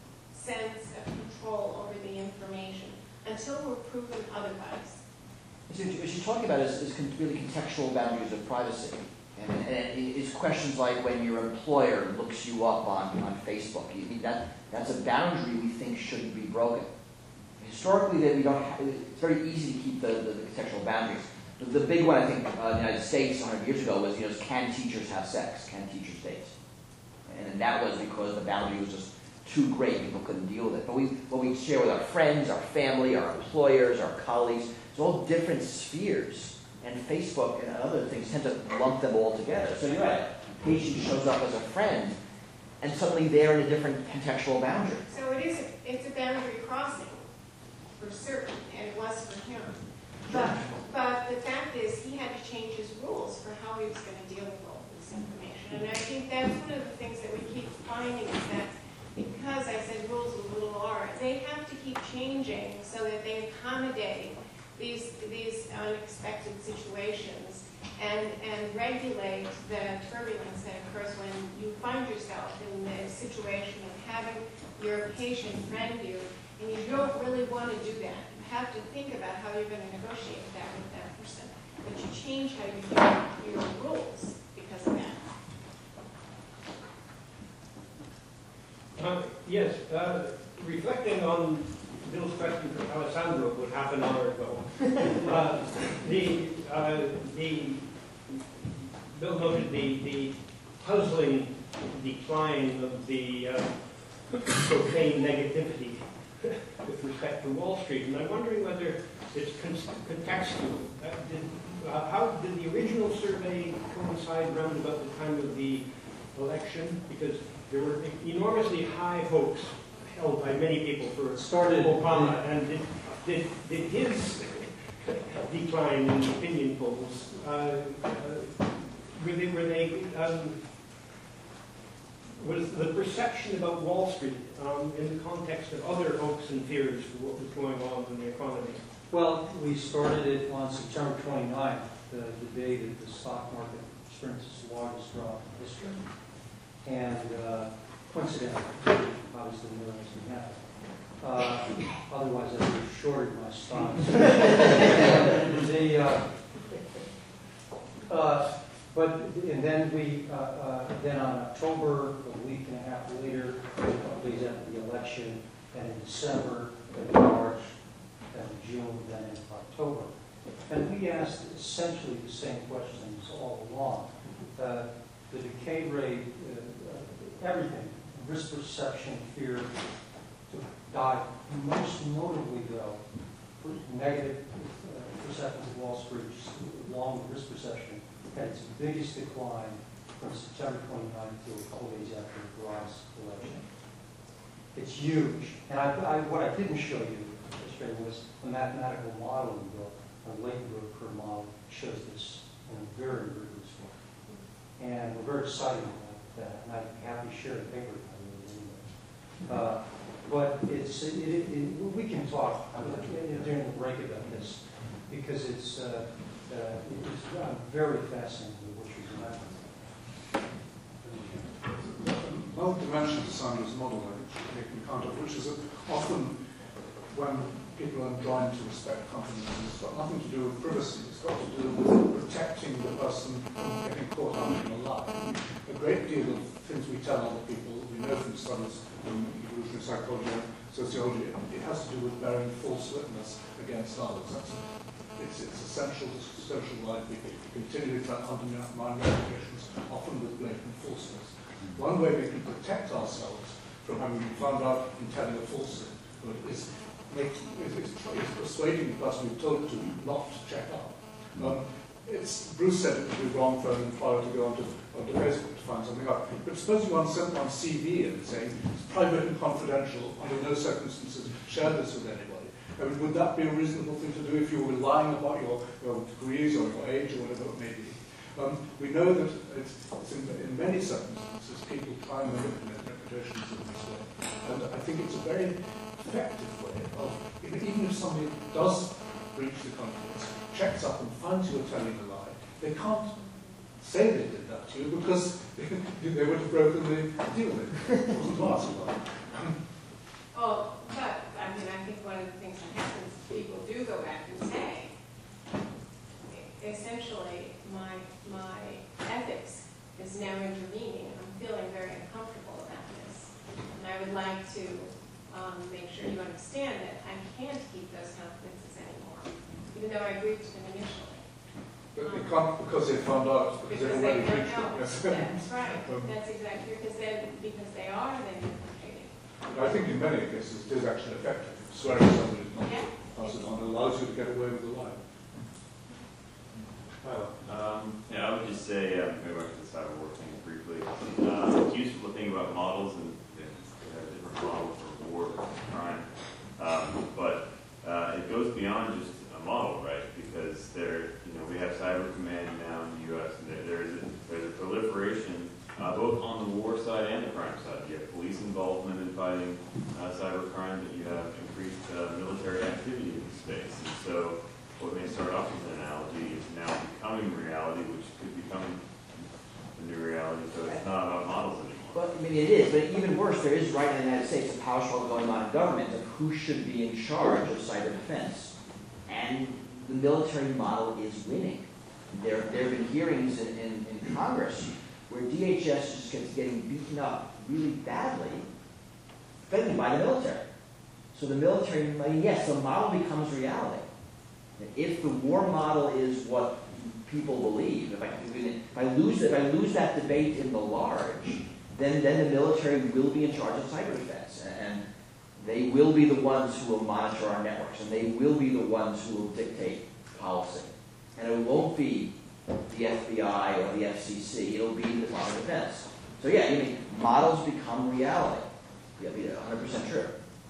sense of control over the information until we're proven otherwise. So what you're talking about is, is con- really contextual boundaries of privacy. And, and it's questions like when your employer looks you up on, on Facebook. You, that, that's a boundary we think shouldn't be broken. Historically, that we don't have, it's very easy to keep the, the, the contextual boundaries. The, the big one, I think, uh, in the United States one hundred years ago was, you know, can teachers have sex? Can teachers date? And, and that was because the boundary was just too great. People couldn't deal with it. But we, what we share with our friends, our family, our employers, our colleagues, it's all different spheres. And Facebook and other things tend to lump them all together. So you're right. A patient shows up as a friend, and suddenly they're in a different contextual boundary. So it is, a, it's a boundary crossing, for certain, and it was for him. But, but the fact is, he had to change his rules for how he was going to deal with all this information. And I think that's one of the things that we keep finding is that because I said rules with little r, they have to keep changing so that they accommodate these these unexpected situations and, and regulate the turbulence that occurs when you find yourself in the situation of having your patient friend you, and you don't really want to do that. You have to think about how you're going to negotiate that with that person. But you change how you do your rules because of that. Uh, yes, uh, reflecting on Bill's question for Alessandro about half an hour ago, uh, the, uh, the, Bill noted the, the puzzling decline of the uh, profane negativity with respect to Wall Street, and I'm wondering whether it's contextual. Uh, did, uh, how did the original survey coincide round about the time of the election? Because there were enormously high hopes held by many people for started Obama, and did, did, did his decline in opinion polls, uh, uh, were they, were they um, was the perception about Wall Street um, in the context of other hopes and fears for what was going on in the economy? Well, we started it on September twenty-ninth, the, the day that the stock market experienced its largest drop in history. And uh, coincidentally, obviously no one can happen. Uh, otherwise, I would have shorted my stocks. the, uh, uh, but and then we, uh, uh, then on October, a week and a half later, a couple days after the election, and in December, then in March, then in June, then in October, and we asked essentially the same questions all along. Uh, the decay rate, uh, everything, risk perception, fear, to die. Most notably, though, negative uh, perceptions of Wall Street, along with risk perception, had its biggest decline from September twenty-ninth to a couple days after the Bryce election. It's huge. And I, I, what I didn't show you yesterday was a mathematical model we built, a Lakewood curve model, shows this in a very rigorous way. And we're very excited about that, and I'd be happy to share the paper with you. Uh, but it's, it, it, it, we can talk during the break about this, because it's, uh, uh, it's uh, very fascinating what you're doing. Another dimension to Sandra's model I make me count of, which is that often when people are inclined to respect companies, it's got nothing to do with privacy, it's got to do with protecting the person from getting caught up in a lie. A great deal of things we tell other people, we know from studies in evolutionary psychology and sociology, it has to do with bearing false witness against others. That's, it's, it's essential to social life. We continually try to undermine reputations, often with blatant falseness. One way we can protect ourselves from having been found out in telling a falsehood is, make, is, is, is persuading the person we've told to not to check up. Um, it's, Bruce said it would be wrong for an employer to go onto, onto Facebook to find something out. But suppose you want sent one C V in saying it's private and confidential, under no circumstances share this with anybody. I mean, would that be a reasonable thing to do if you were lying about your, your degrees or your age or whatever it may be? Um, we know that it's, it's in, in many circumstances people try and manipulate reputations in this way. And I think it's a very effective way of, even if somebody does breach the confidence, checks up and finds you are telling a lie, they can't say they did that to you because they would have broken the deal. It wasn't last long. Oh, but, I mean, I think one of the things that happens, people do go back and say, essentially, my, my ethics is now intervening. I'm feeling very uncomfortable about this. And I would like to um, make sure you understand that I can't keep those confidences anymore, even though I agreed to them initially. But they can't because they found out, because, because they've they already don't breached know. it. Yes. That's right. Um, That's exactly, because then, because they are then implicated. I think in many cases it is actually effective. Swearing somebody is not Yeah. pass it on allows you to get away with the lie. Well, um, yeah, I would just say, uh, maybe I could cyber work thing briefly. Uh, it's useful to think about models, and they have different models for war versus crime. Um, but uh, it goes beyond just a model, right? Because there, you know, we have cyber command now in the U S, and there, there's a, there's a proliferation uh, both on the war side and the crime side. You have police involvement in fighting uh, cyber crime, but you have increased uh, military activity in the space. And so, what may start off as an analogy is now becoming reality, which could become the new reality. So it's not about models anymore. Well, I mean, it is, but even worse, there is right in the United States a power struggle going on in government of who should be in charge of cyber defense. And the military model is winning. There, there have been hearings in, in, in Congress where D H S just gets getting beaten up really badly, defended by the military. So the military, I mean, yes, the model becomes reality. If the war model is what people believe, if I, if I lose if I lose that debate in the large, then then the military will be in charge of cyber defense, and they will be the ones who will monitor our networks, and they will be the ones who will dictate policy. And it won't be the F B I or the F C C; it'll be the Department of Defense. So yeah, I mean, models become reality. Yeah, be one hundred percent true.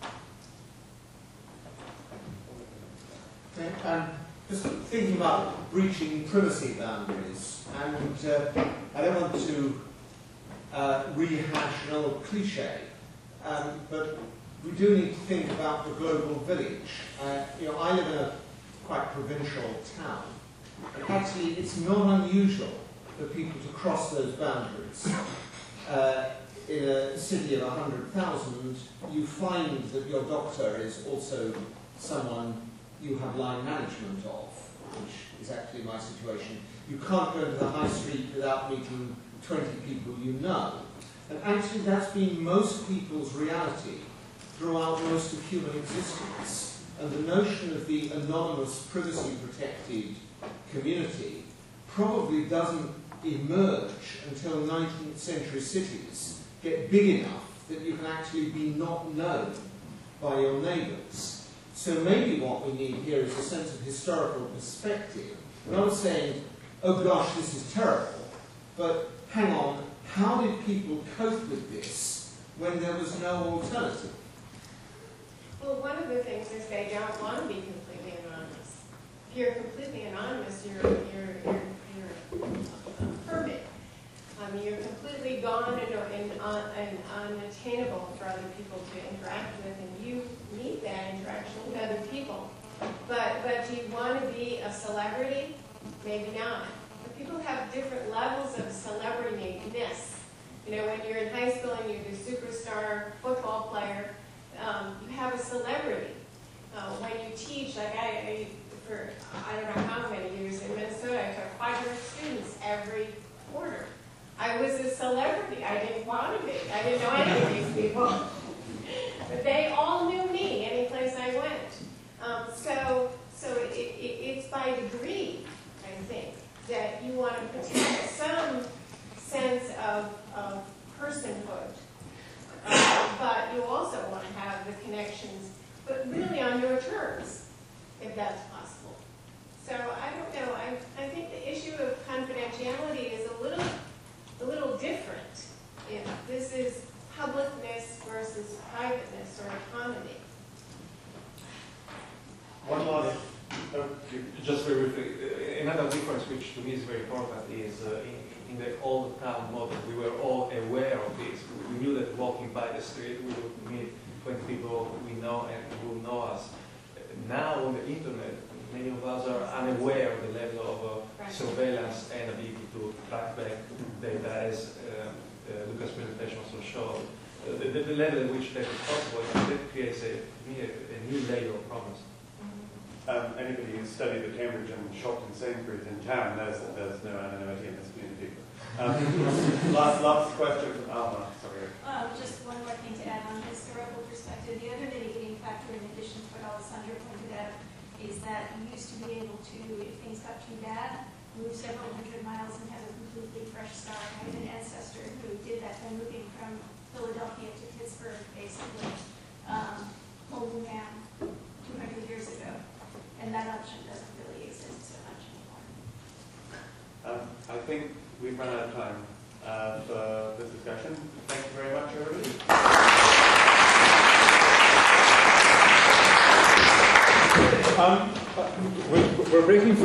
Um, just thinking about breaching privacy boundaries, and uh, I don't want to uh, rehash an old cliche, um, but we do need to think about the global village. Uh, you know, I live in a quite provincial town, and actually it's not unusual for people to cross those boundaries. Uh, in a city of one hundred thousand, you find that your doctor is also someone you have line management of, which is actually my situation. You can't go to the high street without meeting twenty people you know. And actually that's been most people's reality throughout most of human existence. And the notion of the anonymous, privacy-protected community probably doesn't emerge until nineteenth century cities get big enough that you can actually be not known by your neighbours. So maybe what we need here is a sense of historical perspective. Not saying, oh gosh, this is terrible, but hang on, how did people cope with this when there was no alternative? Well, one of the things is they don't want to be completely anonymous. If you're completely anonymous, you're, you're, you're, you're a hermit. I mean, you're completely gone and, and, uh, and unattainable for other people to interact with, and you need that interaction with other people. But, but do you want to be a celebrity? Maybe not. But people have different levels of celebrity-ness. You know, when you're in high school and you're the superstar football player, um, you have a celebrity. Uh, when you teach, like I, I for I don't know how many years in Minnesota. I took five hundred students every quarter. I was a celebrity. I didn't want to be. I didn't know any of these people. But they all knew me any place I went. Um, so so it, it, it's by degree, I think, that you want to protect some sense of, of personhood. Uh, but you also want to have the connections, but really on your terms, if that's possible. So I don't know. I, I think the issue of confidentiality is a little, a little different. If this is publicness versus privateness or autonomy. One last. Just very briefly, another difference which to me is very important is uh, in, in the old town model, we were all aware of this. We knew that walking by the street we would meet twenty people we know and who will know us. Now on the internet, many of us are unaware of the level of uh, Right. surveillance and ability to track back data, as uh, uh, Lucas' presentation also showed. Uh, the, the level at which that is possible, that creates a, to me, a, a new layer of problems. Um, anybody who's studied at Cambridge and shopped in Sainsbury's in town knows that there's no anonymity in this community. Um, last, last question from Alma. Sorry. Um, just one more thing to add on a historical perspective. The other mitigating factor, in addition to what Alessandro pointed out, is that you used to be able to, if things got too bad, move several hundred miles and have a completely fresh start. I have an ancestor who did that by moving from Philadelphia to Pittsburgh, basically, um, old man, two hundred years ago. And that option doesn't really exist so much anymore. Um, I think we've run out of time uh, for this discussion. Thank you very much, everybody. Um, we're, we're breaking.